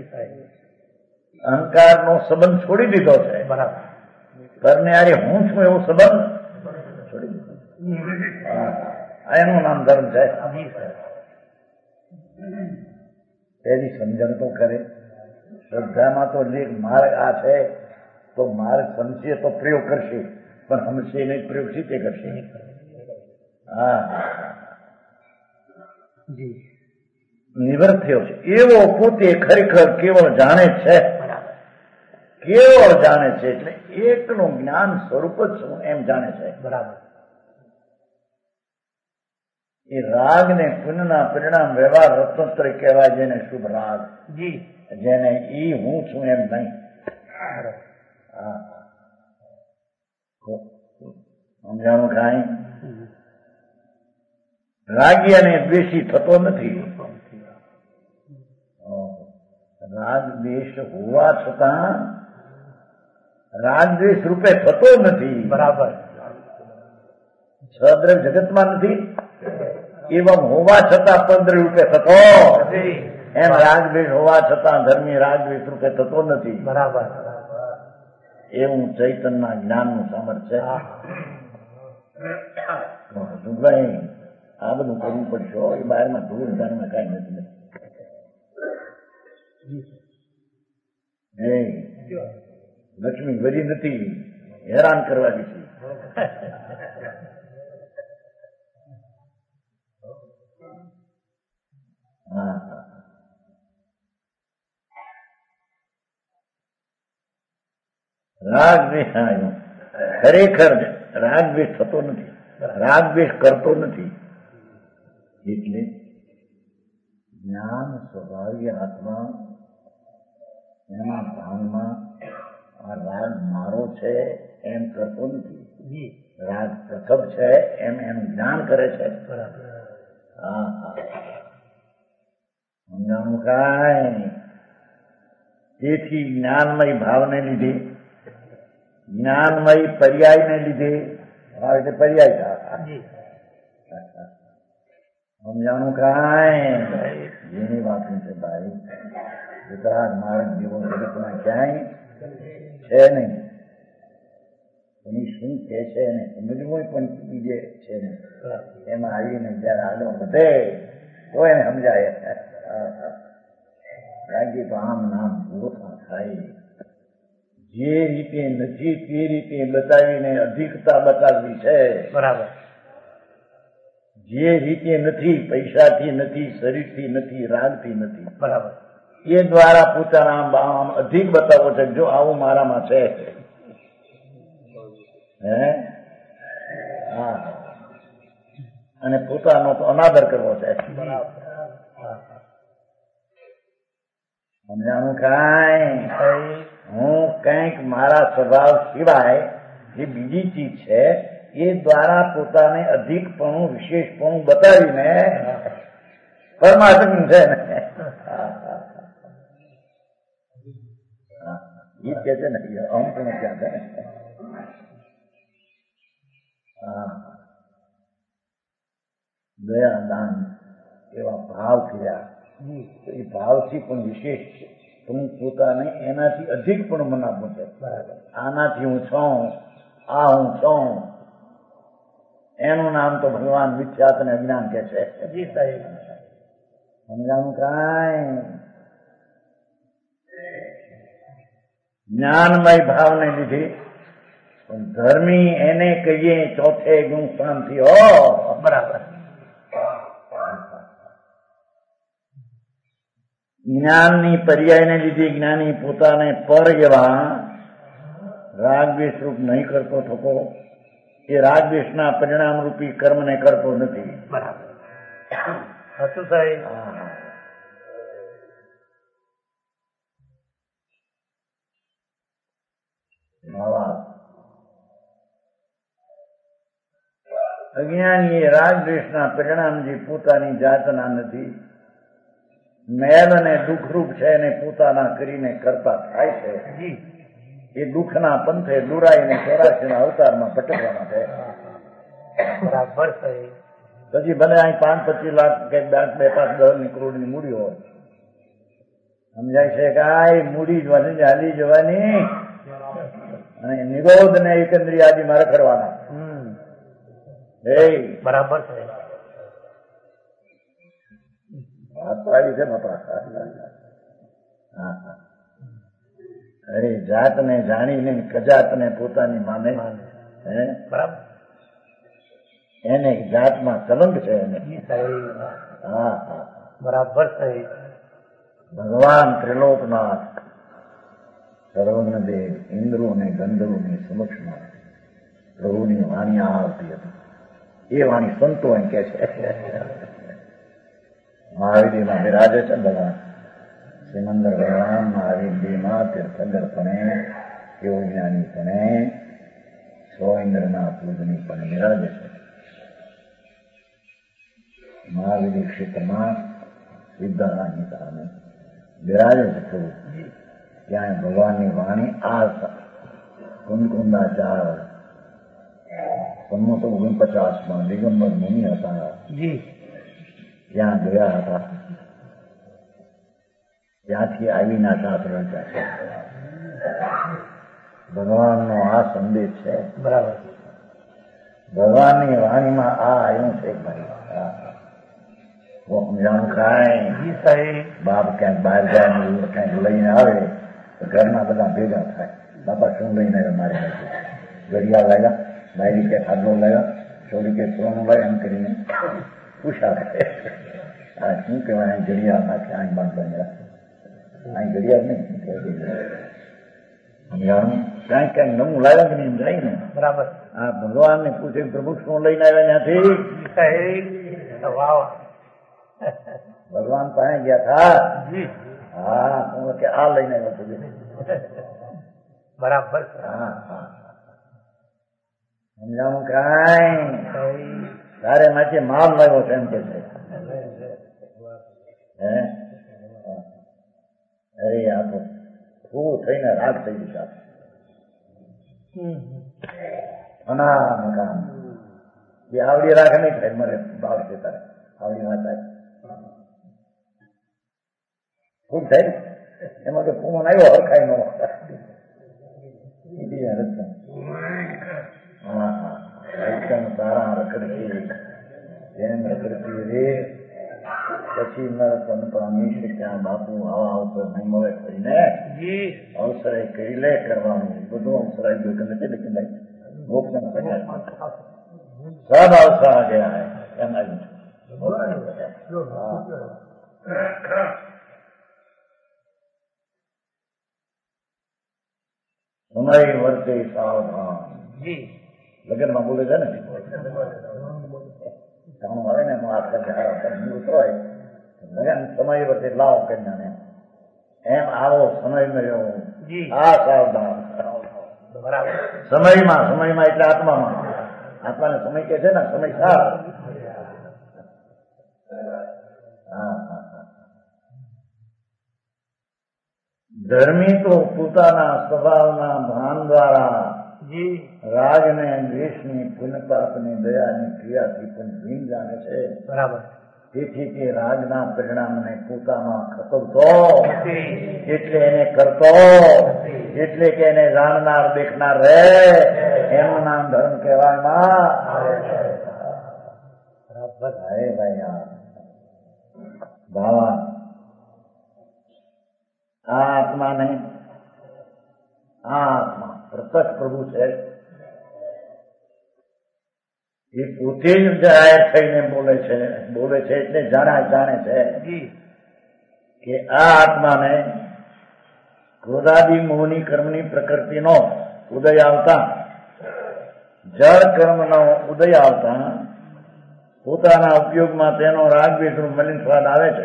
અહંકાર નો સંબંધ છોડી દીધો છે. બરાબર. કરને અરે હું છું એવો સંબંધ છોડી દીધો. એનું નામ ધર્મ છે. પેલી સમજણ તો કરે. શ્રદ્ધામાં તો લેખ માર્ગ આ છે તો માર્ગ સમજે તો પ્રયોગ કરશે, પણ સમજશે નહીં પ્રયોગ સીતે કરશે. હા નિવૃત્ત થયો છે એવો પોતે ખરેખર કેવળ જાણે છે. કેવળ જાણે છે એટલે એકનું જ્ઞાન સ્વરૂપ જ છું એમ જાણે છે. બરાબર. એ રાગ ને પુનઃના પરિણામ વ્યવહાર રત્નોત્તર કહેવાય જેને શુભ રાગ. જી જેને ઈ હું છું એમ નહીં. હા સમજાણું કાંઈ રાગી અને દ્વેષી થતો નથી. રાગ દ્વેષ હોવા છતાં રાગ દ્વેષ રૂપે થતો નથી. બરાબર. સદ્રવ જગતમાં નથી એવમ હોવા છતાં પદ્ર રૂપે થતો એમ રાગ દ્વેષ હોવા છતાં ધર્મી રાગ દ્વેષ રૂપે થતો નથી. બરાબર. એવું ચૈતનના જ્ઞાનનું સામર્થ્ય છે. આ બધું કરવું પડશે. એ બહારમાં ધૂળ ધારમાં કઈ નથી. લક્ષ્મી વરી નથી હેરાન કરવા દીધી. હા રાગ દ્વેષ ખરેખર રાગ દ્વેષ થતો નથી. રાગ દ્વેષ કરતો નથી. એટલે જ્ઞાન સ્વભાવીય આત્મા એના ભાનમાં આ રાગ મારો છે એમ કરતો નથી. રાગ પ્રથમ છે એમ એનું જ્ઞાન કરે છે. હા હા સમજાણું કાંઈ. તેથી જ્ઞાનમય ભાવને લીધે જ્ઞાનમય પર્યાયને લીધે ભાવ એટલે પર્યાય સમજાણું કાંઈ. જેની વાત છે ભાઈ વિતરાગ માર્ગ જેવો જગતમાં ક્યાંય છે નહીં. એની શું કે છે ને સમજવું પણ બીજે છે ને એમાં આવીને જયારે આગળ વધે તો એને સમજાય. લાગી તો આમ નામ ઓછા થાય. જે રીતે નથી તે રીતે બતાવીને અધિકતા બતાવવી છે. બરાબર. જે રીતે નથી પૈસાથી નથી, શરીરથી નથી, રાગથી નથી. બરાબર. એ દ્વારા પોતાના આમ અધિક બતાવો છે. જો આવું મારામાં છે હે હા અને પોતાનો તો અનાદર કરવો છે. સમજાણું કાંઈ હું કંઈક મારા સ્વભાવ સિવાય જે બીજી ચીજ છે એ દ્વારા પોતાને અધિકપણું વિશેષપણું બતાવીને પરમાત્મા છે ને ગીત કે છે ને અમુક ને ત્યાં છે ને દયા દાન એવા ભાવ થયા એ ભાવથી પણ વિશેષ છે હું પોતાને એનાથી અધિક પણ મનાવું છે. આનાથી હું છું, આ હું છું, એનું નામ તો ભગવાન વિખ્યાત ને અજ્ઞાન કે છે. સમજાણું કાંઈ જ્ઞાનમય ભાવને લીધે ધર્મી એને કહીએ ચોથે ગુણ શાંતિ હો. બરાબર. જ્ઞાનની પર્યાયને લીધે જ્ઞાની પોતાને પર એવા રાગદ્વેષ રૂપ નહીં કરતો થતો, એ રાગદ્વેષના પરિણામ રૂપી કર્મને કરતો નથી. બરાબર. હતું સાહેબ. અજ્ઞાની એ રાગદ્વેષના પરિણામ જે પોતાની જાતના નથી, મેલ અને દુઃખરૂપ છે એને પોતાના કરીને કરતા થાય છે. એ દુઃખના પંથે દુરાઈને ચોરાશીના અવતારમાં ભટકવાના છે. બરાબર. પછી ભલે અહીં પાંચ પચીસ લાખ કે બે પાંચ દસ ની કરોડની મૂડી હોય, સમજાય છે કે આ મૂડી જ વધી હાલી જવાની અને નિરોધ ને એકંદરી આદિ મારે કરવાના. બરાબર છે. વાત છે અરે જાતને જાણીને કજાતને પોતાની માને બરાબર, એને જાતમાં કલંક છે એને. હા હા બરાબર છે. ભગવાન ત્રિલોકનાથ સર્વજ્ઞદેવ ઇન્દ્રો ને ગંધર્વની સમક્ષમાં પ્રભુની વાણી આવતી હતી. એ વાણી સંતો એમ કે છે. મહાવીરમાં બિરાજે છે ભગવાન સિમંદર ભગવાન મહાવીરમાં તીર્થંકરપણે યોગ જ્ઞાનીપણે સો ઇન્દ્રના પૂજની પણ બિરાજે છે. મહાવીર ક્ષેત્રમાં સિદ્ધાની સામે બિરાજે છે પ્રભુ. ત્યાં ભગવાનની વાણી આ કુંદકુંદાચાર પંદરસો ઓગણપચાસમાં દિગંબર મુનિ હતા, ત્યાં ગયા હતા. ત્યાંથી આવીના શાસ્ત્ર રચ્યા છે. ભગવાનનો આ સંદેશ છે. બરાબર. ભગવાનની વાણીમાં આ આવ્યું છે. સમજાણું કાંઈ બાપ ક્યાંક બહાર જાય ક્યાંક લઈને આવે તો ઘરના બધા ભેગા થાય. બાપા શું લઈને આવ્યા મારે ઘડિયાળ લાવ્યા, ડાયરી કે ખાડલો લાવ્યા, ચોરી કે સોનું લાવ્યા, એમ કરીને પૂછા કરે. આ શું કહેવાય ઘડિયાળ નાખે આઈ બાંધવાની રાખે. અહીં ઘડિયાળ નહીં સમજાણું ક્યાંક ક્યાંક નવું લાવ્યા કે નહીં જાય ને. બરાબર. હા ભગવાન ને પૂછે પ્રભુ શું લઈને આવ્યા ત્યાંથી? ભગવાન પાસે ગયા થા. હા હું કે આ લઈને આવ્યો છું. બરાબર. હા હા સમજાણું કાંઈ તારે માથે માલ લાવ્યો છે એમ કે છે. હે અરે આ તો પૂરું થઈને રાગ થઈ દીધા. અના મકાન એ આવડી રાખ નહીં થાય. મને ભાવ છે તારે આવડી ના થાય. ખૂબ થાય એમાં તો ફોન આવ્યો હરખાઈ નો. હા હા રક્ષણ તારા રખડતી જેમ રખડતી રે પછી પામીશ ત્યાં બાપુ આવા અવસર નહીં મળે કરીને અવસરાય કરી લે કરવાનું બધું અવસરાય જોયું નથી. લેકિન ગોપન સબ અવસર આ ગયા હૈ એમ સમય વર્તે સાવધાન. લગ્નમાં બોલે છે ને કામ આવે ને આખા હોય લગન સમય વચ્ચે લાવો કન્યાને એમ આવો સમય મળ્યો જી આ સાવધાન બરાબર સમયમાં સમયમાં એટલે આત્મામાં આત્માને સમય કે છે ને સમય સાર હા હા હા ધર્મી તો પોતાના સ્વભાવના ભાન દ્વારા જી રાગને દ્વેષની પુનઃપાપની દયાની ક્રિયાથી પણ ભીન જાણે છે બરાબર તેથી તે રાગના પરિણામને પોતામાં ખતવતો એટલે એને કરતો એટલે કે એને જાણનાર દેખનાર રહે એનું નામ ધર્મ કહેવામાં બરાબર હે ભાઈ આ ભાવા આ આત્મા નહીં આ આત્મા પ્રત્યક્ષ પ્રભુ છે એ પોતે જ જાહેર થઈને બોલે છે બોલે છે એટલે જાણા જાણે છે કે આ આત્માને ક્રોધાદી મોહની કર્મની પ્રકૃતિનો ઉદય આવતા જળ કર્મનો ઉદય આવતા પોતાના ઉપયોગમાં તેનો રાગદ્વેષનું મલિન સ્વાદ આવે છે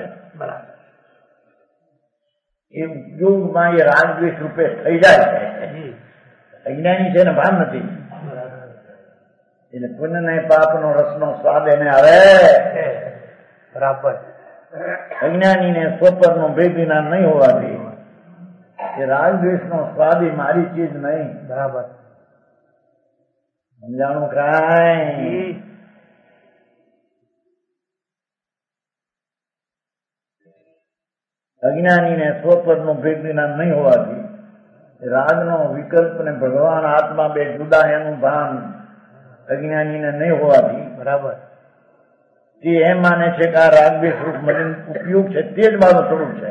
એ ઉપયોગમાં એ રાગદ્વેષ રૂપે થઈ જાય છે અજ્ઞાની છે ને ભાન નથી એટલે પુણ્ય ને પાપ નો રસનો સ્વાદ એને આવે બરાબર અજ્ઞાની ને સ્વપર નો ભેદીના નહીં હોવાથી એ રાગદ્વેષ નો સ્વાદ એ મારી ચીજ નહીં બરાબર સમજાણું કાંઈ અજ્ઞાની ને સ્વપર નું ભેદીના નહીં હોવાથી રાગનો વિકલ્પ ને ભગવાન આત્મા બે જુદા એનું ભાન અજ્ઞાનીને નહીં હોવાથી બરાબર તે એમ માને છે કે આ રાગદ્વેષ રૂપ મલિન ઉપયોગ છે તે જ મારું સ્વરૂપ છે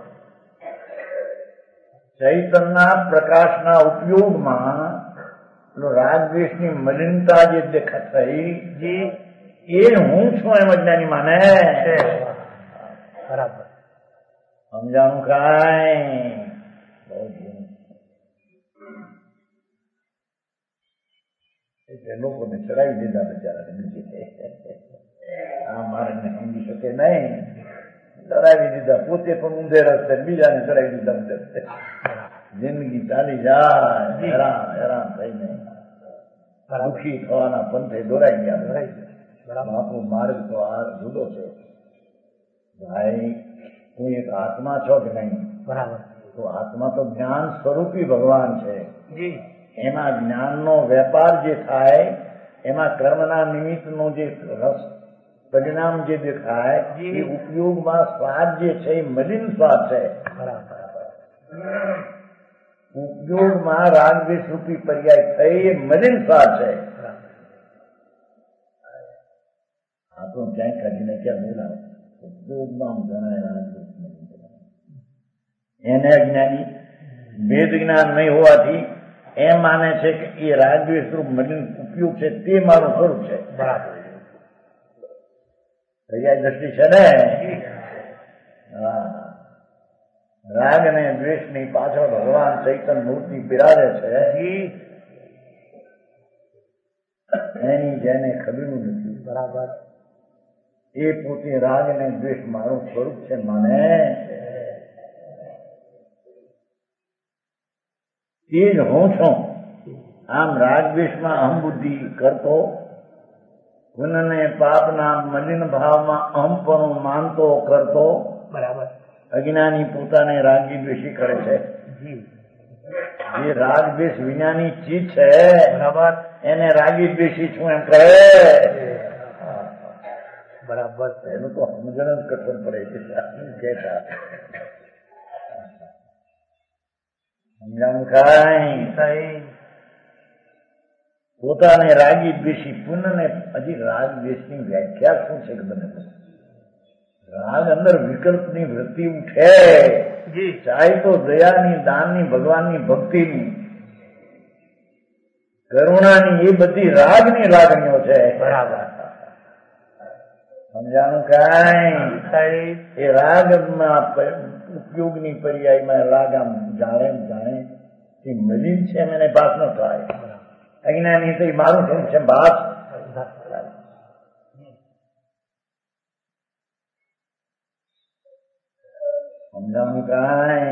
ચૈતનના પ્રકાશના ઉપયોગમાં રાગદ્વેષની મલિનતા જે દેખા થઈ એ હું છું એમ અજ્ઞાની માને બરાબર સમજાણું કાંઈ એટલે લોકોને ચડાવી દીધા બિચારા બીજી આ મારે સમજી શકે નહીં ચડાવી દીધા પોતે પણ ઊંધે રસ્તે બીજાને ચડાવી દીધા ઊંધે રસ્તે જિંદગી ચાલી જાય હેરાન હેરાન થઈને દુઃખી થવાના પંથે દોરાઈ ગયા દોરાઈ ગયા આપણો માર્ગ તો આ જુદો છે ભાઈ તું એક આત્મા છો કે નહીં બરાબર તો આત્મા તો જ્ઞાન સ્વરૂપી ભગવાન છે જી એમાં જ્ઞાનનો વેપાર જે થાય એમાં કર્મના નિમિત્તનો જે રસ પરિણામ જે દેખાય એ ઉપયોગમાં સ્વાદ જે છે એ મલિન સ્વાદ છે ઉપયોગમાં રાગદ્વેષ રૂપી પર્યાય થઈ એ મલિન સ્વાદ છે આ તો ક્યાંય કાઢીને ક્યાં બોલાવ ઉપયોગમાં જણાય રાગદ્વેષ એને અજ્ઞાની ભેદ જ્ઞાન નહીં હોવાથી એમ માને છે કે એ રાગદ્વેષ રૂપ મલિન ઉપયોગ છે તે મારું સ્વરૂપ છે બરાબર પર્યાય દ્રષ્ટિ છે ને હા રાગ અને દ્વેષ ની પાછળ ભગવાન ચૈતન્ય મૂર્તિ બિરાજે છે એની જેને ખબર નથી બરાબર એ પોતે રાગ અને દ્વેષ મારું સ્વરૂપ છે માને એ જ હું છું આમ રાગદ્વેષમાં અહમ બુદ્ધિ કરતો પુનઃને પાપના મલિન ભાવમાં અહમપણું માનતો કરતો બરાબર અજ્ઞાની પોતાને રાગી દ્વેષી કરે છે જે રાગ દ્વેષ વિનાની ચીજ છે બરાબર એને રાગી દ્વેષી છું એમ કહે બરાબર એનું તો સમજણ જ કઠણ પડે છે કેતા સમજાણું કાંઈ પોતાને રાગી દ્વેષી પુનઃને હજી રાગ દ્વેષની વ્યાખ્યા શું છે કે બને રાગ અંદર વિકલ્પની વૃત્તિ ઉઠે ચાહે તો દયાની દાનની ભગવાનની ભક્તિની કરુણાની એ બધી રાગની લાગણીઓ છે બરાબર સમજાણું કાંઈ એ રાગમાં ઉપયોગની પર્યાયમાં રાગ આમ જાણે જાણે એ મલિન છે એમ એને ભાસ ન થાય અજ્ઞાની તો એ મારું સ્વરૂપ છે ભાસ સમજાવું કાંઈ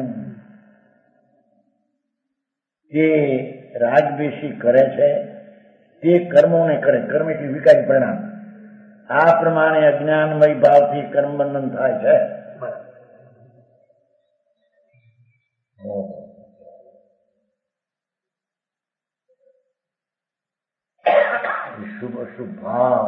તે રાજદ્વેષી કરે છે તે કર્મોને કરે. કર્મ એટલે વિકારી પરિણામ. આ પ્રમાણે અજ્ઞાનમય ભાવથી કર્મ બંધન થાય છે. શુભ અશુભ ભાવ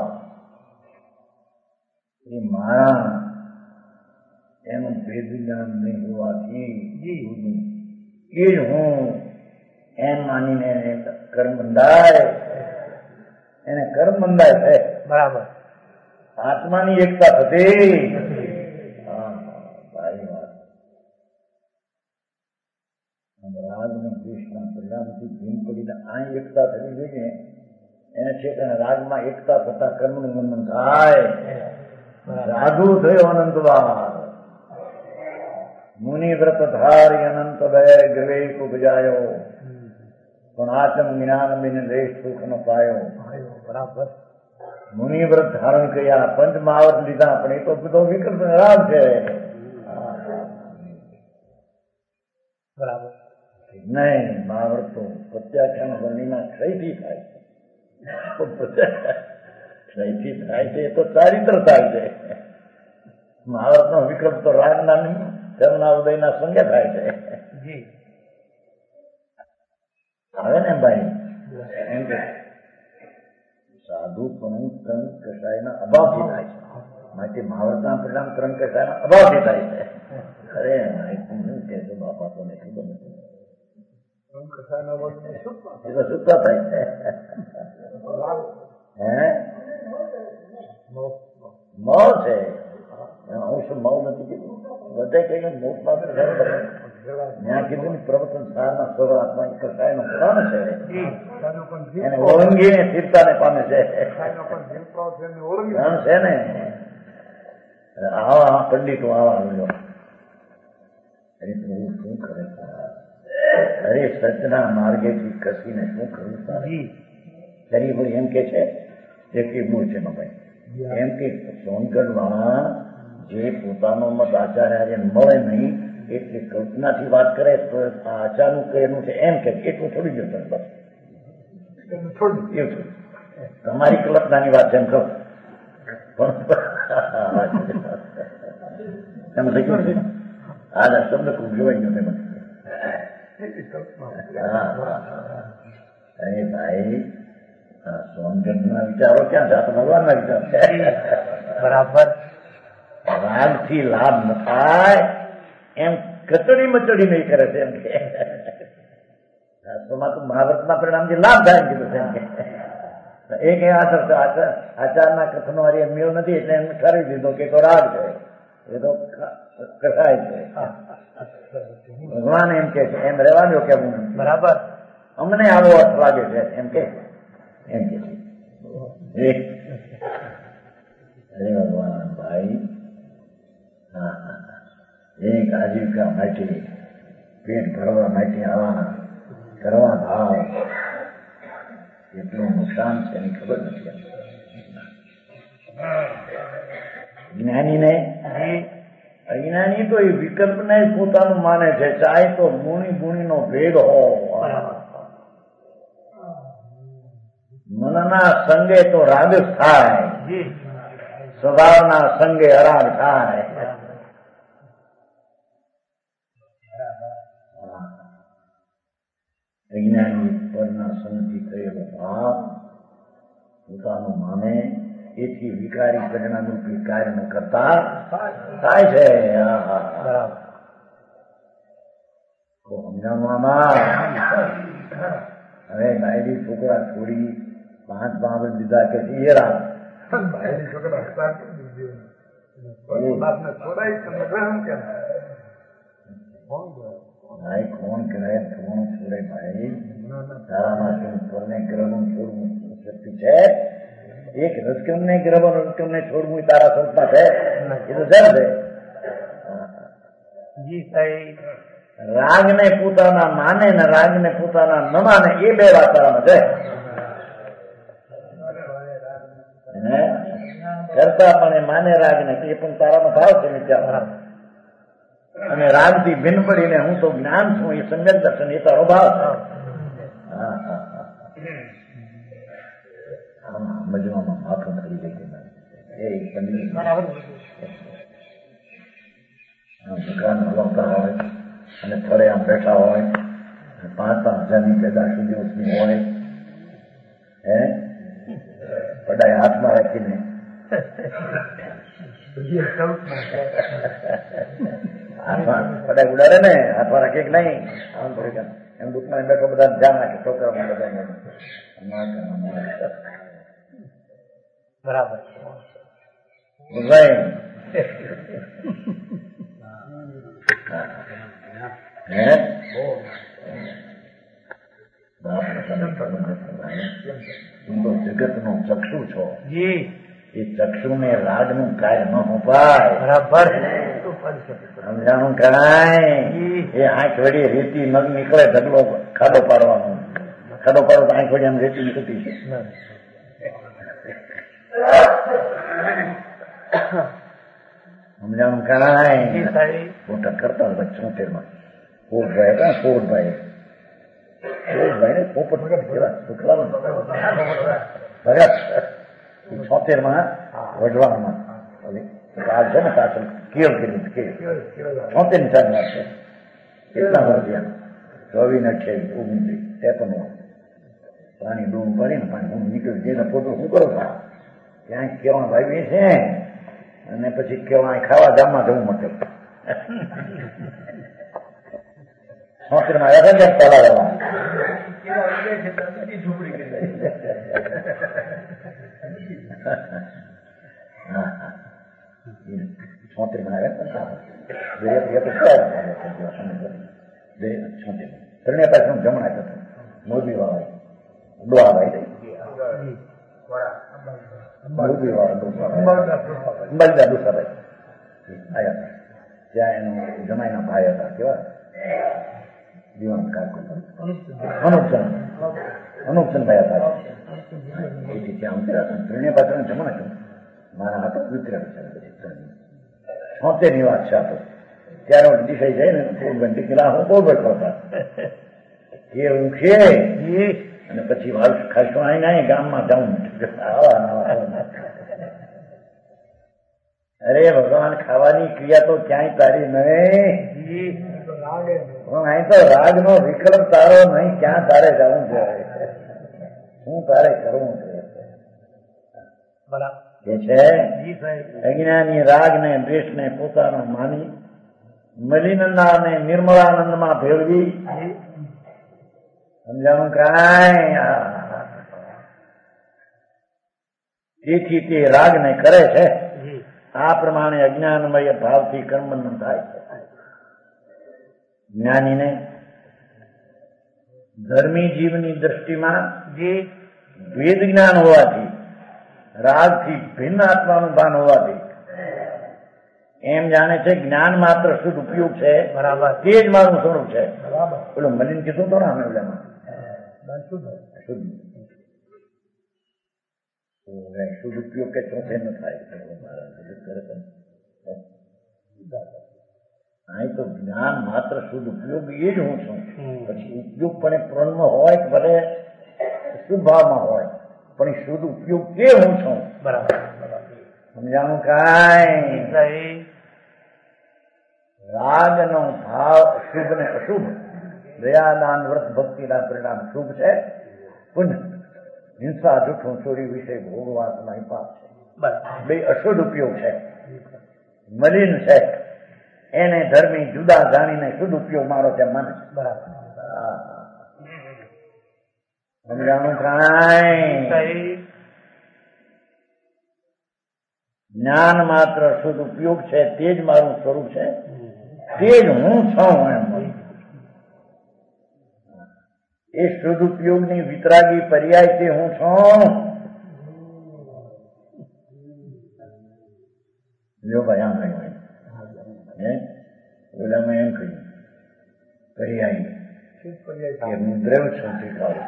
એ મારા એનું ભેદ જ્ઞાન નહીં હોવાથી એ જ હું એમ માનીને કર્મ બંધાય, એને કર્મ બંધાય છે. બરાબર. આત્માની એકતા થતી. હા સારી વાત. રાગ ને દ્વેષના પરિણામથી ભીમ પડીને આ એકતા થવી જોઈએ. એને છે કે રાગમાં એકતા થતા કર્મનું બંધન થાય. સાધુ થયો અનંતવાર મુનિ વ્રત ધારી અનંત દય ગ્રવેક ઉપજાયો પણ આચમ જ્ઞાન બિન દેશ સુખ ન પાયો. બરાબર. મુનિ વ્રત ધારણ કર્યા, પંચ મહાવત લીધા, પણ એ તો બધો વિકલ્પ રાગ છે. બરાબર. નહીં, મહાવ્રત તો પ્રત્યાખ્યાન વર્ણિના ક્ષયથી થાય છે. ક્ષયથી થાય છે એ તો ચારિત્ર થાય છે. મહાવ્રત નો વિકલ્પ તો રાગના કર્મના ઉદયના સંગે થાય છે. આવે ને ભાઈ? એમ કે સાધુ પણ ત્રણ કષાયના અભાવથી થાય છે. માટે મહાવ્રતના પરિણામ ત્રણ કષાયના અભાવથી થાય છે. અરે શું કહેશો બાપા, તો નહીં ખબર નથી. એ તો સુતા થાય છે. હે મૌ છે. હું શું મૌ નથી કીધું? બધે કહીને મોટ પાસે ત્યાં કીધું ને પ્રવચન સારના સ્વર આત્મા કસાય નો પુરાણ છે. એને ઓળંગીને સ્થિરતાને પામે છે. છે ને આવા પંડિતો આવા લો. અરે પ્રભુ શું કરે? અરે સત્યના માર્ગેથી કસીને શું કરવું? ગરીબ એમ કે છે કે મૂળ છે ભાઈ એમ કે સોનગઢમાં જે પોતાનો મત આચાર્ય મળે નહીં એટલે કલ્પનાથી વાત કરે તો આચારનું કહેલું છે એમ કે એટલું છોડી દો. બસ એવું તમારી કલ્પનાની વાત છે એમ કહો. એમ થઈ ગયું છે. આ શબ્દ ખૂબ જોવાઈ ગયો તેમાં. અરે ભાઈ સોનગઢના વિચારો ક્યાં જાત ભગવાનના વિચાર છે. બરાબર. રાગથી લાભ ન થાય એમ કચડી મચડી નહીં કરે છે. એમ કે શાસ્ત્રોમાં તો મહાવ્રતના પરિણામથી લાભ થાય કીધું છે. એમ કે એ કઈ આચર છે. આચાર આચારના કથનો હારી મેળ નથી એટલે એમ ઠરાવી દીધો કે તો રાગ છે, એ તો કસાય છે. ભગવાન એમ કે છે એમ રહેવા દો કેવું નથી. બરાબર. અમને આવો અર્થ લાગે છે એમ કે એમ કે અરે ભગવાન ભાઈ હા હા એક આજીવિકા માટે પેટ ભરવા માટે આવવાના કરવા ભાવ એટલું નુકસાન છે એની ખબર નથી. જ્ઞાનીને અજ્ઞાની તો એ વિકલ્પને પોતાનું માને છે. ચાહે તો ગુણી ગુણીનો ભેદ હો. મનના સંગે તો રાગ થાય, સ્વભાવના સંગે અરાગ થાય. અજ્ઞાની પરના સંગથી થયેલો ભાવ પોતાનું માને એથી વિકારી પરિણામરૂપી કાર્ય ન કરતા થાય છે. સમજાવવામાં હવે બાયડી છોકરા છોડી પાંચ પાંચ દીધા કે હેરા ભાઈ કોણ કરે કોણ છોડે? ભાઈ તારામાં શું પરને ગ્રહનું છોડવું શક્તિ છે? એક રસક્રમ ને ગ્રહ રસક્રમ ને છોડવું તારા સંસ્થા છે? એ તો જર છે. રાગ ને પોતાના માને ને રાગ ને પોતાના ન માને એ બે વાત તારામાં છે. કરતા પણ એ માને રાગ ને એ પણ તારામાં ભાવ છે. મિત્યા અને રાગથી ભિન્ન પડીને હું તો જ્ઞાન છું, એ સમ્યક દર્શન, એ તારો ભાવ છે. હા હા હા મજવામાં માથું કરી દઈ એ દુકાન હલાવતા હોય અને થોડે આમ બેઠા હોય, પાંચ પાંચ હજારની પેદાશી દિવસની હોય, હે પડાય હાથમાં રાખીને હાથમાં પડાય ઉડાડે ને, હાથમાં રાખે કે નહીં, આમ થોડી એમ દુકાન બેઠો બધા ધ્યાન રાખે છોકરા બધા બરાબર જગત નું ચક્ષુ છો, એ ચક્ષુ ને રાગ નું કાર્ય ન ઉપાય. બરાબર સમજાણું કાંઈ એ આંખ વળી રેતી નગ નીકળે, ઢગલો ખાડો પાડવાનો, ખાડો પાડો તો આંખ વળી આમ રેતી નીકળતી છે. સમજાણું કાંઈ મોટા કરતા હતા છોતેર માં પોપભાઈ હતા, પોપભાઈ પોપભાઈ ને પોપટ છોતેર માં વઢવામાં કાળ છે ને પાછળ કેળ કરી છોતેર ની સાત વાત છે. કેટલા વર્ષ ચોવીસ ને અઠ્યાવીસ ઓગણીસ ત્રેપન પાણી ડૂમ પાડીને પાણી હું નીકળી જઈને ફોટો શું કરો છો ત્યાં કેવા ભાઈ છે, અને પછી કેવા ખાવા ગામમાં જવું મળે. છોતેર માં આવ્યા હતા પેલા રહેવા છોતેર માં આવ્યા છોતેર ત્રણે પાસે જમણા કરતા મોદી વાળા ડોહા ભાઈ મોદી વાળા અંબાલીદા ડોસાભાઈ આવ્યા હતા. ત્યાં એનું જમાઈના ભાઈ હતા, કેવા દીવાન કાકો અનુપચંદ અનુપચંદભાઈ હતા. એથી ત્યાં ઉતર્યા ત્રણે પાસે જમણા છું મારા હાથો ઉતર્યા પછી છોતેર ની વાત છે. આપો ત્યારે હું દિશાઈ જાય ને પોરબંધી પેલા હું પોરબંધ કરતા એ ઉખે અને પછી વાલ ખાસું આઈ ના ગામમાં જાઉં. અરે ભગવાન, ખાવાની ક્રિયા તો ક્યાંય તારી નહીં, અહીં તો રાગ નો વિકલ્પ તારો નહીં, ક્યાં તારે જવું છે, શું તારે કરવું છે. છે અજ્ઞાની રાગ ને દ્વેષ ને પોતાનો માની મલિનના ને નિર્મળાનંદમાં ભેળવી. સમજાણું કાંઈ? તેથી તે રાગ ને કરે છે. આ પ્રમાણે અજ્ઞાનમય ભાવથી કર્મબંધન થાય છે. જ્ઞાનીને ધર્મી જીવની દ્રષ્ટિમાં જે વેદ જ્ઞાન હોવાથી, રાગથી ભિન્ન આત્માનું ભાન હોવાથી એમ જાણે છે જ્ઞાન માત્ર શુદ્ધ ઉપયોગ છે. બરાબર, તે જ મારું સ્વરૂપ છે. બરાબર, પેલું મલિન કીધું તો ને અમે ઓલામાં શુદ્ધ શુદ્ધ ઉપયોગ કે ચોથે ન થાય. અહીં તો જ્ઞાન માત્ર શુદ્ધ ઉપયોગ એ જ હું છું. પછી ઉપયોગ પણ પ્रणમાં હોય કે ભલે શુભ ભાવમાં હોય, પણ એ શુદ્ધ ઉપયોગ એ હું છું. બરાબર, સમજાણું કાંઈ? રાગ નો ભાવ શુભ ને અશુભ, દયાદાન વ્રત ભક્તિના પરિણામ શુભ છે. પુણ્ય હિંસા જૂઠું ચોરી વિશે ભોગવાસમાં પાપ છે. બે અશુદ્ધ ઉપયોગ છે, મલિન છે. એને ધર્મી જુદા જાણીને શુદ્ધ ઉપયોગ મારો છે મને. બરાબર, સમજાણું કાંઈ? જ્ઞાન માત્ર શુદ્ધ ઉપયોગ છે, તે જ મારું સ્વરૂપ છે, તે જ હું છું. એમ એ શુદ્ધ ઉપયોગની વિતરાગી પર્યાય તે હું છું. જો ભાઈ આમ કહ્યું હે ઓલામાં એમ કહ્યું પર્યાય હું દ્રવ છું શીખાવું.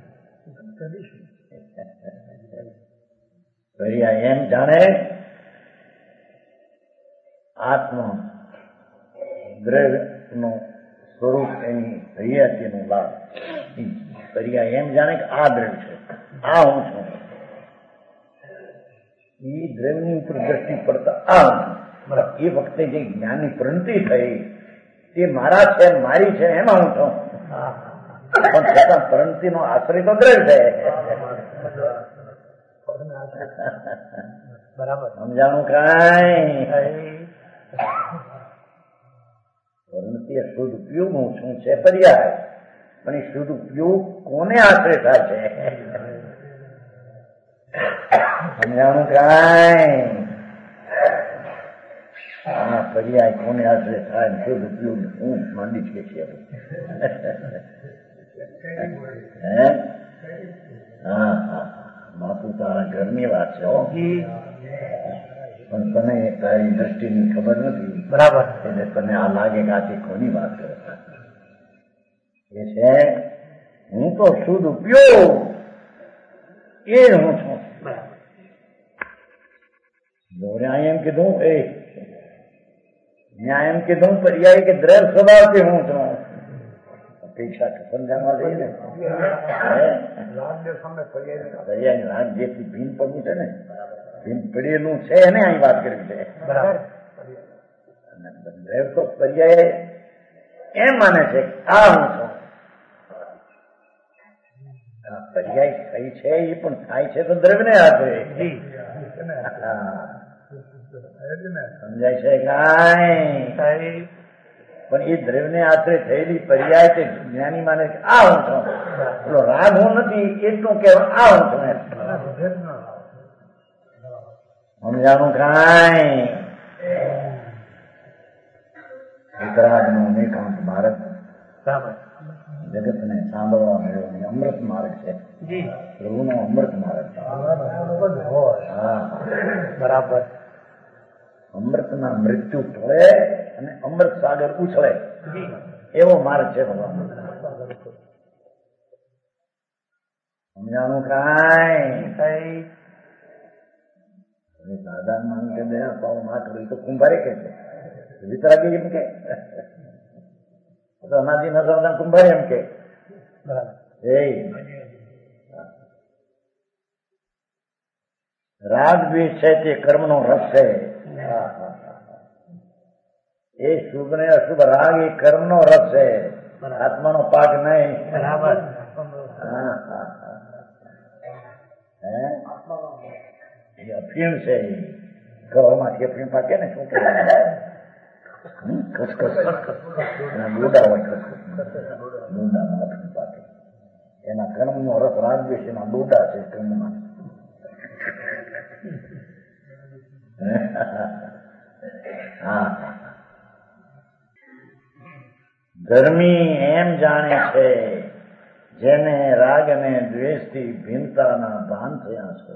પર્યાય એમ જાણે આત્મા દ્રવ્યનું સ્વરૂપ એની હૈયાતીનું લાભ પર્યાય એમ જાણે કે આ દ્રવ્ય છે, આ હું છું. એ દ્રવ્યની ઉપર દ્રષ્ટિ પડતા આ હું છું. એ વખતે જે જ્ઞાનની પ્રવૃત્તિ થઈ તે મારા છે, મારી છે, એમાં હું છું. પણ છતાં પ્રવૃત્તિ નો આશ્રય તો દ્રવ્ય છે. બરાબર સમજાણું કાંઈ? પ્રવૃત્તિ શુદ્ધ ઉપયોગ હું છું છે પર્યાય, પણ એ શુદ્ધ ઉપયોગ કોને આશ્રય થાય છે? સમજાણું કાંઈ? હા, પર્યાય કોને આશ્રય થાય ને શુદ્ધ ઉપયોગ હું માંડી છે. હે હા હા બાપુ તારા ઘરની વાત છે હો, પણ તને તારી દ્રષ્ટિની ખબર નથી. બરાબર. એટલે તને આ લાગે કે આથી કોની વાત કરે એ છે હું તો શુદ્ધ ઉપયોગ એ જ હું છું. દોર્યા એમ કીધું એ ન્યાય એમ કીધું પર્યાય કે દ્રવ્ય સ્વભાવથી હું છું. પૈસા સમજાવવા જઈએ ને રાગ જેથી ભીન પડવું છે ને, ભીન પડેલું છે એને અહીં વાત કરવી છે. દ્રવ્ય તો પર્યાય એમ માને છે આ હું છું. પર્યાય થઈ છે એ પણ થાય છે તો દ્રવ્ય ને હાથે. સમજાય છે કાંઈ? પણ એ દ્રવ્ય ને આશ્રય થયેલી પર્યાય છે જ્ઞાની માને છે આ હું છું. પેલો રાગ હું નથી એટલું કેવા આ હું છું. સમજાણું કાંઈ? વિતરાગ નો અનેકાંત માર્ગ જગત ને સાંભળવા મળ્યો અમૃત માર્ગ છે. પ્રભુ નો અમૃત માર્ગ છે. હા બરાબર. અમૃતના મૃત્યુ ટળે અને અમૃત સાગર ઉછળે એવો માર્ગ છે ભગવાન. સમજાણું કાંઈ? સાધારણ માનું કે દયા પાવ ના કર્યું તો કુંભારે કે છે, વિતરાગી એમ કે અનાજી નસરદાન કુંભારે એમ કે રાગ દ્વેષ છે તે કર્મનો રસ છે. એ શુભ ને અશુભ રાગ એ કર્મનો રસ છે, આત્માનો પાક નહીં. બરાબર. એ અફીણ છે. ઘઉંમાંથી અફીણ પાકે ને શું કહેવાય? ખસખસ એના ડોડા હોય, ખસખસ ડોડામાં અફીણ પાકે. એના કર્મનો રસ રાગ દ્વેષ એના ડોડા છે કર્મમાં. હા ધર્મી એમ જાણે છે જેને રાગ અને દ્વેષથી ભિન્નતાના ભાન થયા છે.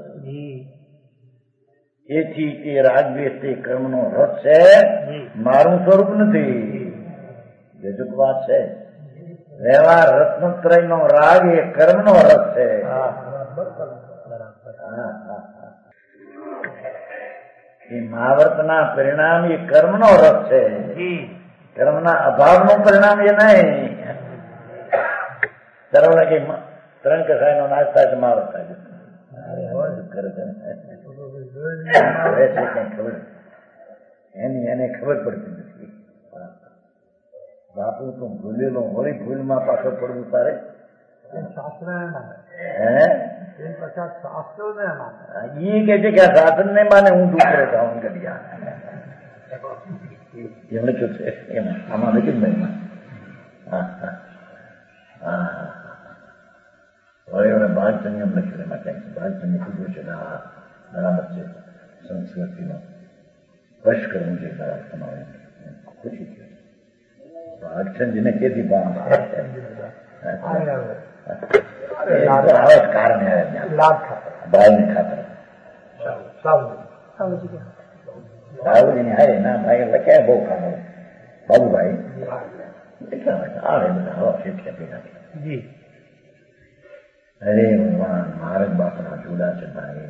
એથી એ રાગ દ્વેષથી કર્મનો રસ છે, મારું સ્વરૂપ નથી. બેજુક વાત છે. વ્યવહાર રત્નત્રયનો રાગ એ કર્મનો રસ છે. એ મહાવર્તના પરિણામ એ કર્મનો રસ છે. કર્મના અભાવનું પરિણામ એ નહીં. સરળ કે ત્રણ કસાય નો નાશ થાય તો મહાવર્ત થાય કરે છે ખબર એની એને ખબર પડતી નથી. બાપુ તો ભૂલેલો વળી ભૂલમાં પાછો પડવું તારે શાસ્ત્ર હે ઈ કે છે કે આ શાસન ને માને હું દુસરે જાઉં કર્યા એમ લખ્યું છે. એમાં આમાં લખ્યું ને એમાં હા હા હા હવે એમણે બાળચંદ એમ લખ્યું એમાં ક્યાંક બાળચંદ કીધું છે હા બરાબર છે. સંસ્કૃતિનો વશ કરવું છે બરાબર તમારે ખુશી છે. બાળચંદને કેથી ભાવ આવે કારણે ભાવને ખાતર સાવજીની હારે ના ભાઈ એટલે ક્યાં બહુ ખાતો બાબુભાઈ એટલા આવે બધા હવા ફેંક્યા ભેગા. અરે ભગવાન મહારાજ બાપના જુદા છે ભાઈ.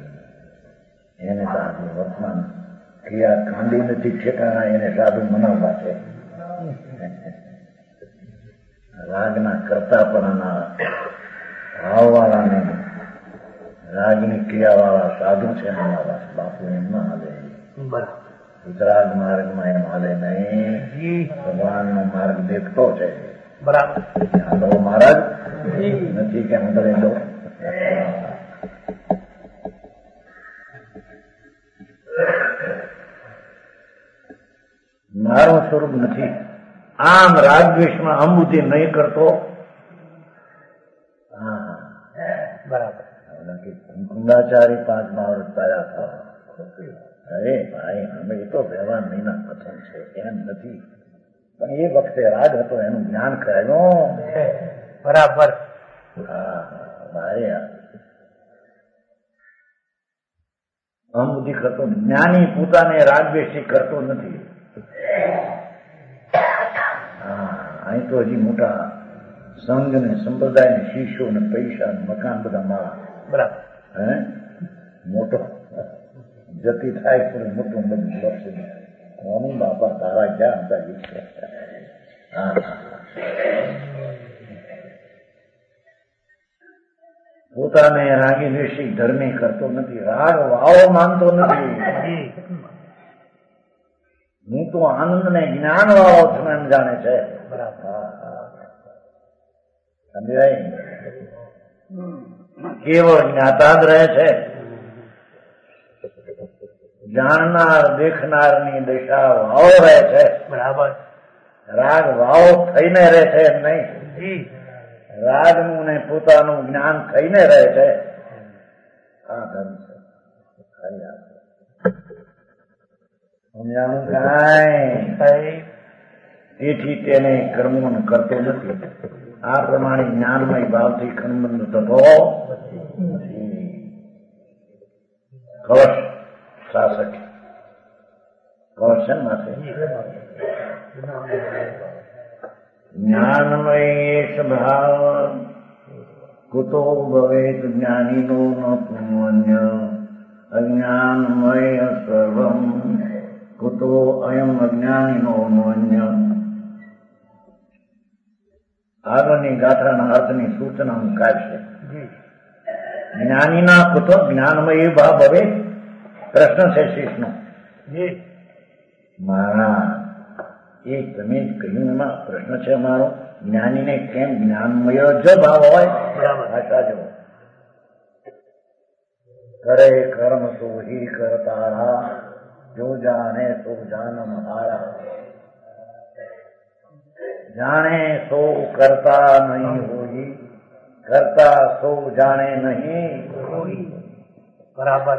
એને તો આપણું વર્તમાન ક્રિયા કાંડી નથી ઠેકાણા એને સાધુ મનાવવા છે. રાગના કરતાપણાના ભાવવાળાને રાગની ક્રિયાવાળા સાધુ છે અમારા બાપુ એમ ના હાલે. વિતરાગ માર્ગમાં એમ હાલે નહીં. ભગવાનનો માર્ગ દેખતો છે. બરાબર. હાલો મહારાજ નથી કે હું કરે લો. મારું સ્વરૂપ નથી. આમ રાગદ્વેષમાં અંબુદ્ધિ નહીં કરતો. હા બરાબર. કુંડાચારી પાંચ મહાવ્રત પાયા હતા. અરે ભાઈ અમે એ તો વ્યવહાર મહિના કથન છે એમ નથી, પણ એ વખતે રાગ હતો એનું જ્ઞાન કરાયું. બરાબર. હા ભાઈ અંબુદ્ધિ કરતો જ્ઞાની પોતાને રાગદ્વેષી કરતો નથી. હા અહીં તો હજી મોટા સંઘ ને સંપ્રદાય ને શિષ્યો ને પૈસા ને મકાન બધા મારા. બરાબર. હે મોટો જતી થાય પણ મોટું બધું લક્ષ નહીં. બાપા તારા ક્યાં હતા? હા પોતાને રાગી દ્વેષી ધર્મી કરતો નથી. રાગ વાવો માનતો નથી. હું તો આનંદ ને જ્ઞાન વાળો છું એમ જાણે છે. સમજાય? કેવળ જ્ઞાતા જ રહે છે. જાણનાર દેખનારની દિશા વાવો રહે છે. બરાબર. રાગ વાવો થઈને રહે છે એમ નહીં. રાગનું ને પોતાનું જ્ઞાન થઈને રહે છે. આ ધર્મ છે. સમજાણું કાંઈ? તેથી તેને કર્મોને કરતો નથી. આ પ્રમાણે જ્ઞાનમય ભાવથી કર્મબંધ થતો નથી. કળશ શાસક કળશ છે માથે. જ્ઞાનમય ભાવ કુતો ભવેત જ્ઞાનીનો ન પુણ્ય અજ્ઞાનમય સર્વમ કુતો અયમ અજ્ઞાનીનો અન્ય. આગળની ગાથાના અર્થની સૂચના કાઢશે. જ્ઞાનીના કુતો જ્ઞાનમય ભાવ ભવે. પ્રશ્ન છે શિષ્યનો. મારા એ તમે જ કહ્યું એમાં પ્રશ્ન છે મારો. જ્ઞાનીને કેમ જ્ઞાનમય જ ભાવ હોય? ભાષા જો કરે કર્મ સો હી કરતા જો જાણે સો જાનમ હારા. જાણે સો કરતા નહીં હોઈ, કરતા સો જાણે નહીં હોઈ. બરાબર.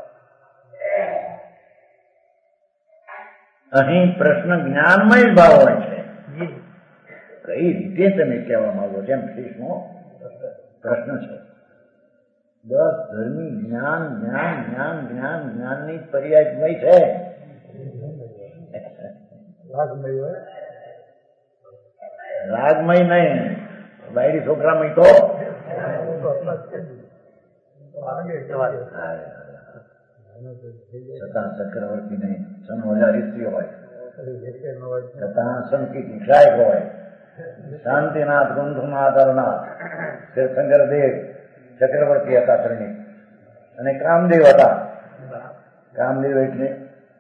અહીં પ્રશ્ન જ્ઞાનમય ભાવ હોય છે. કઈ રીતે તમે કહેવા માંગો છો? એમ શીશનો પ્રશ્ન છે. બસ ધર્મી જ્ઞાન જ્ઞાન જ્ઞાન જ્ઞાન જ્ઞાનની પર્યાયમય છે. રાગમય નહીં. બાયડી છોકરામય તો છતાં ચક્રવર્તી નહીં સન હજાર સ્ત્રીઓ હોય, છતાં સંકિત વિષાય હોય. શાંતિનાથ ગુંધુનાથ અરનાથ તીર્થંકર દેવ ચક્રવર્તી હતા ત્રણેય, અને કામદેવ હતા. કામદેવ એટલે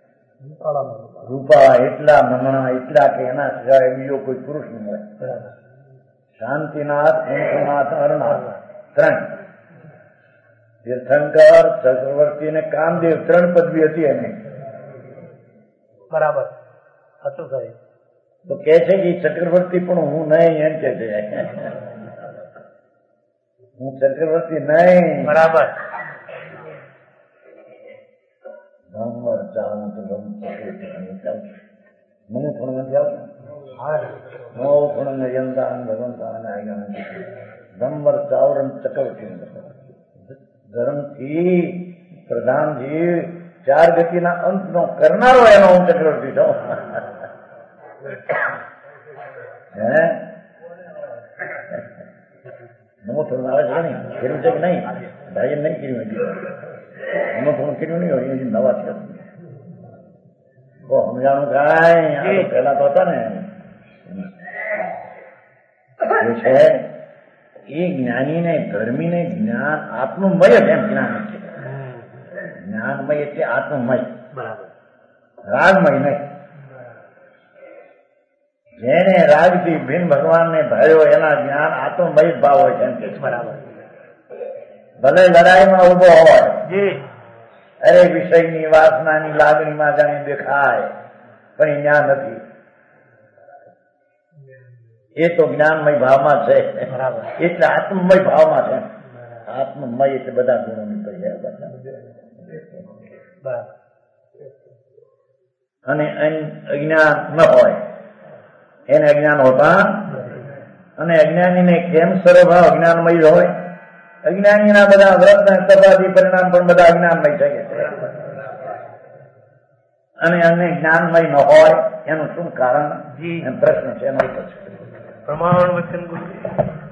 રૂપા એટલા નમણા એટલા કે એના સિવાય બીજો કોઈ પુરુષ ન હોય. શાંતિનાથ ગુંધુનાથ અરનાથ ત્રણ. તીર્થંકર ચક્રવર્તી અને કામદેવ ત્રણ પદવી હતી એને. બરાબર. હતું સાહેબ. તો કે છે કે ચક્રવર્તી પણ હું નહીં એમ કે છે. હું ચક્રવર્તી નહીં. બરાબર. નંબર ચાલું તો ગમ મને થોડું નથી આવતું. નવ થોડું યંતા ભગવંતા નંબર ચાવરણ ચક્રવર્તી ધર્મથી પ્રધાનજી ચાર ગતિના અંતનો કરનારો એનો હું ચક્રવર્તી છું. હે નમો થોડું આવે છે નહીં કર્યું છે કે નહીં? ભાઈ એમ નહીં કર્યું હજી. નમો થોડું કર્યું નહીં હોય હજી નવા છે. સમજાણું કાંઈ પેલા તો હતા ને જે છે એ જ્ઞાનીને ધર્મીને જ્ઞાન આત્મમય જ એમ જ્ઞાન છે. જ્ઞાનમય એટલે આત્મમય, બરાબર. રાગમય નહીં. જેને રાગથી ભીન ભગવાનને ભાળ્યો એના જ્ઞાન આત્મમય જ ભાવ હોય છે એમ કે છે. બરાબર. ભલે લડાઈમાં ઉભો હોય, જી અરે વિષયની વાસનાની લાગણીમાં જાણે દેખાય, પણ એ જ્ઞાન નથી. એ તો જ્ઞાનમય ભાવમાં છે, બરાબર. એટલે આત્મમય ભાવમાં છે. આત્મમય એટલે બધા ગુણો નીકળી જાય બધા. બરાબર. અને અજ્ઞાન ન હોય એને અજ્ઞાન હોતા, અને અજ્ઞાનીને કેમ સર્વભાવ અજ્ઞાનમય જ હોય? અજ્ઞાનીના બધા વ્રત તપાદી પરિણામ પણ બધા અજ્ઞાનમય છે. અને અન્ય જ્ઞાનમય ન હોય એનું શું કારણ? જી એમ પ્રશ્ન છે. એનો ઉત્તર છે પ્રમાણ વચન ગુરુ.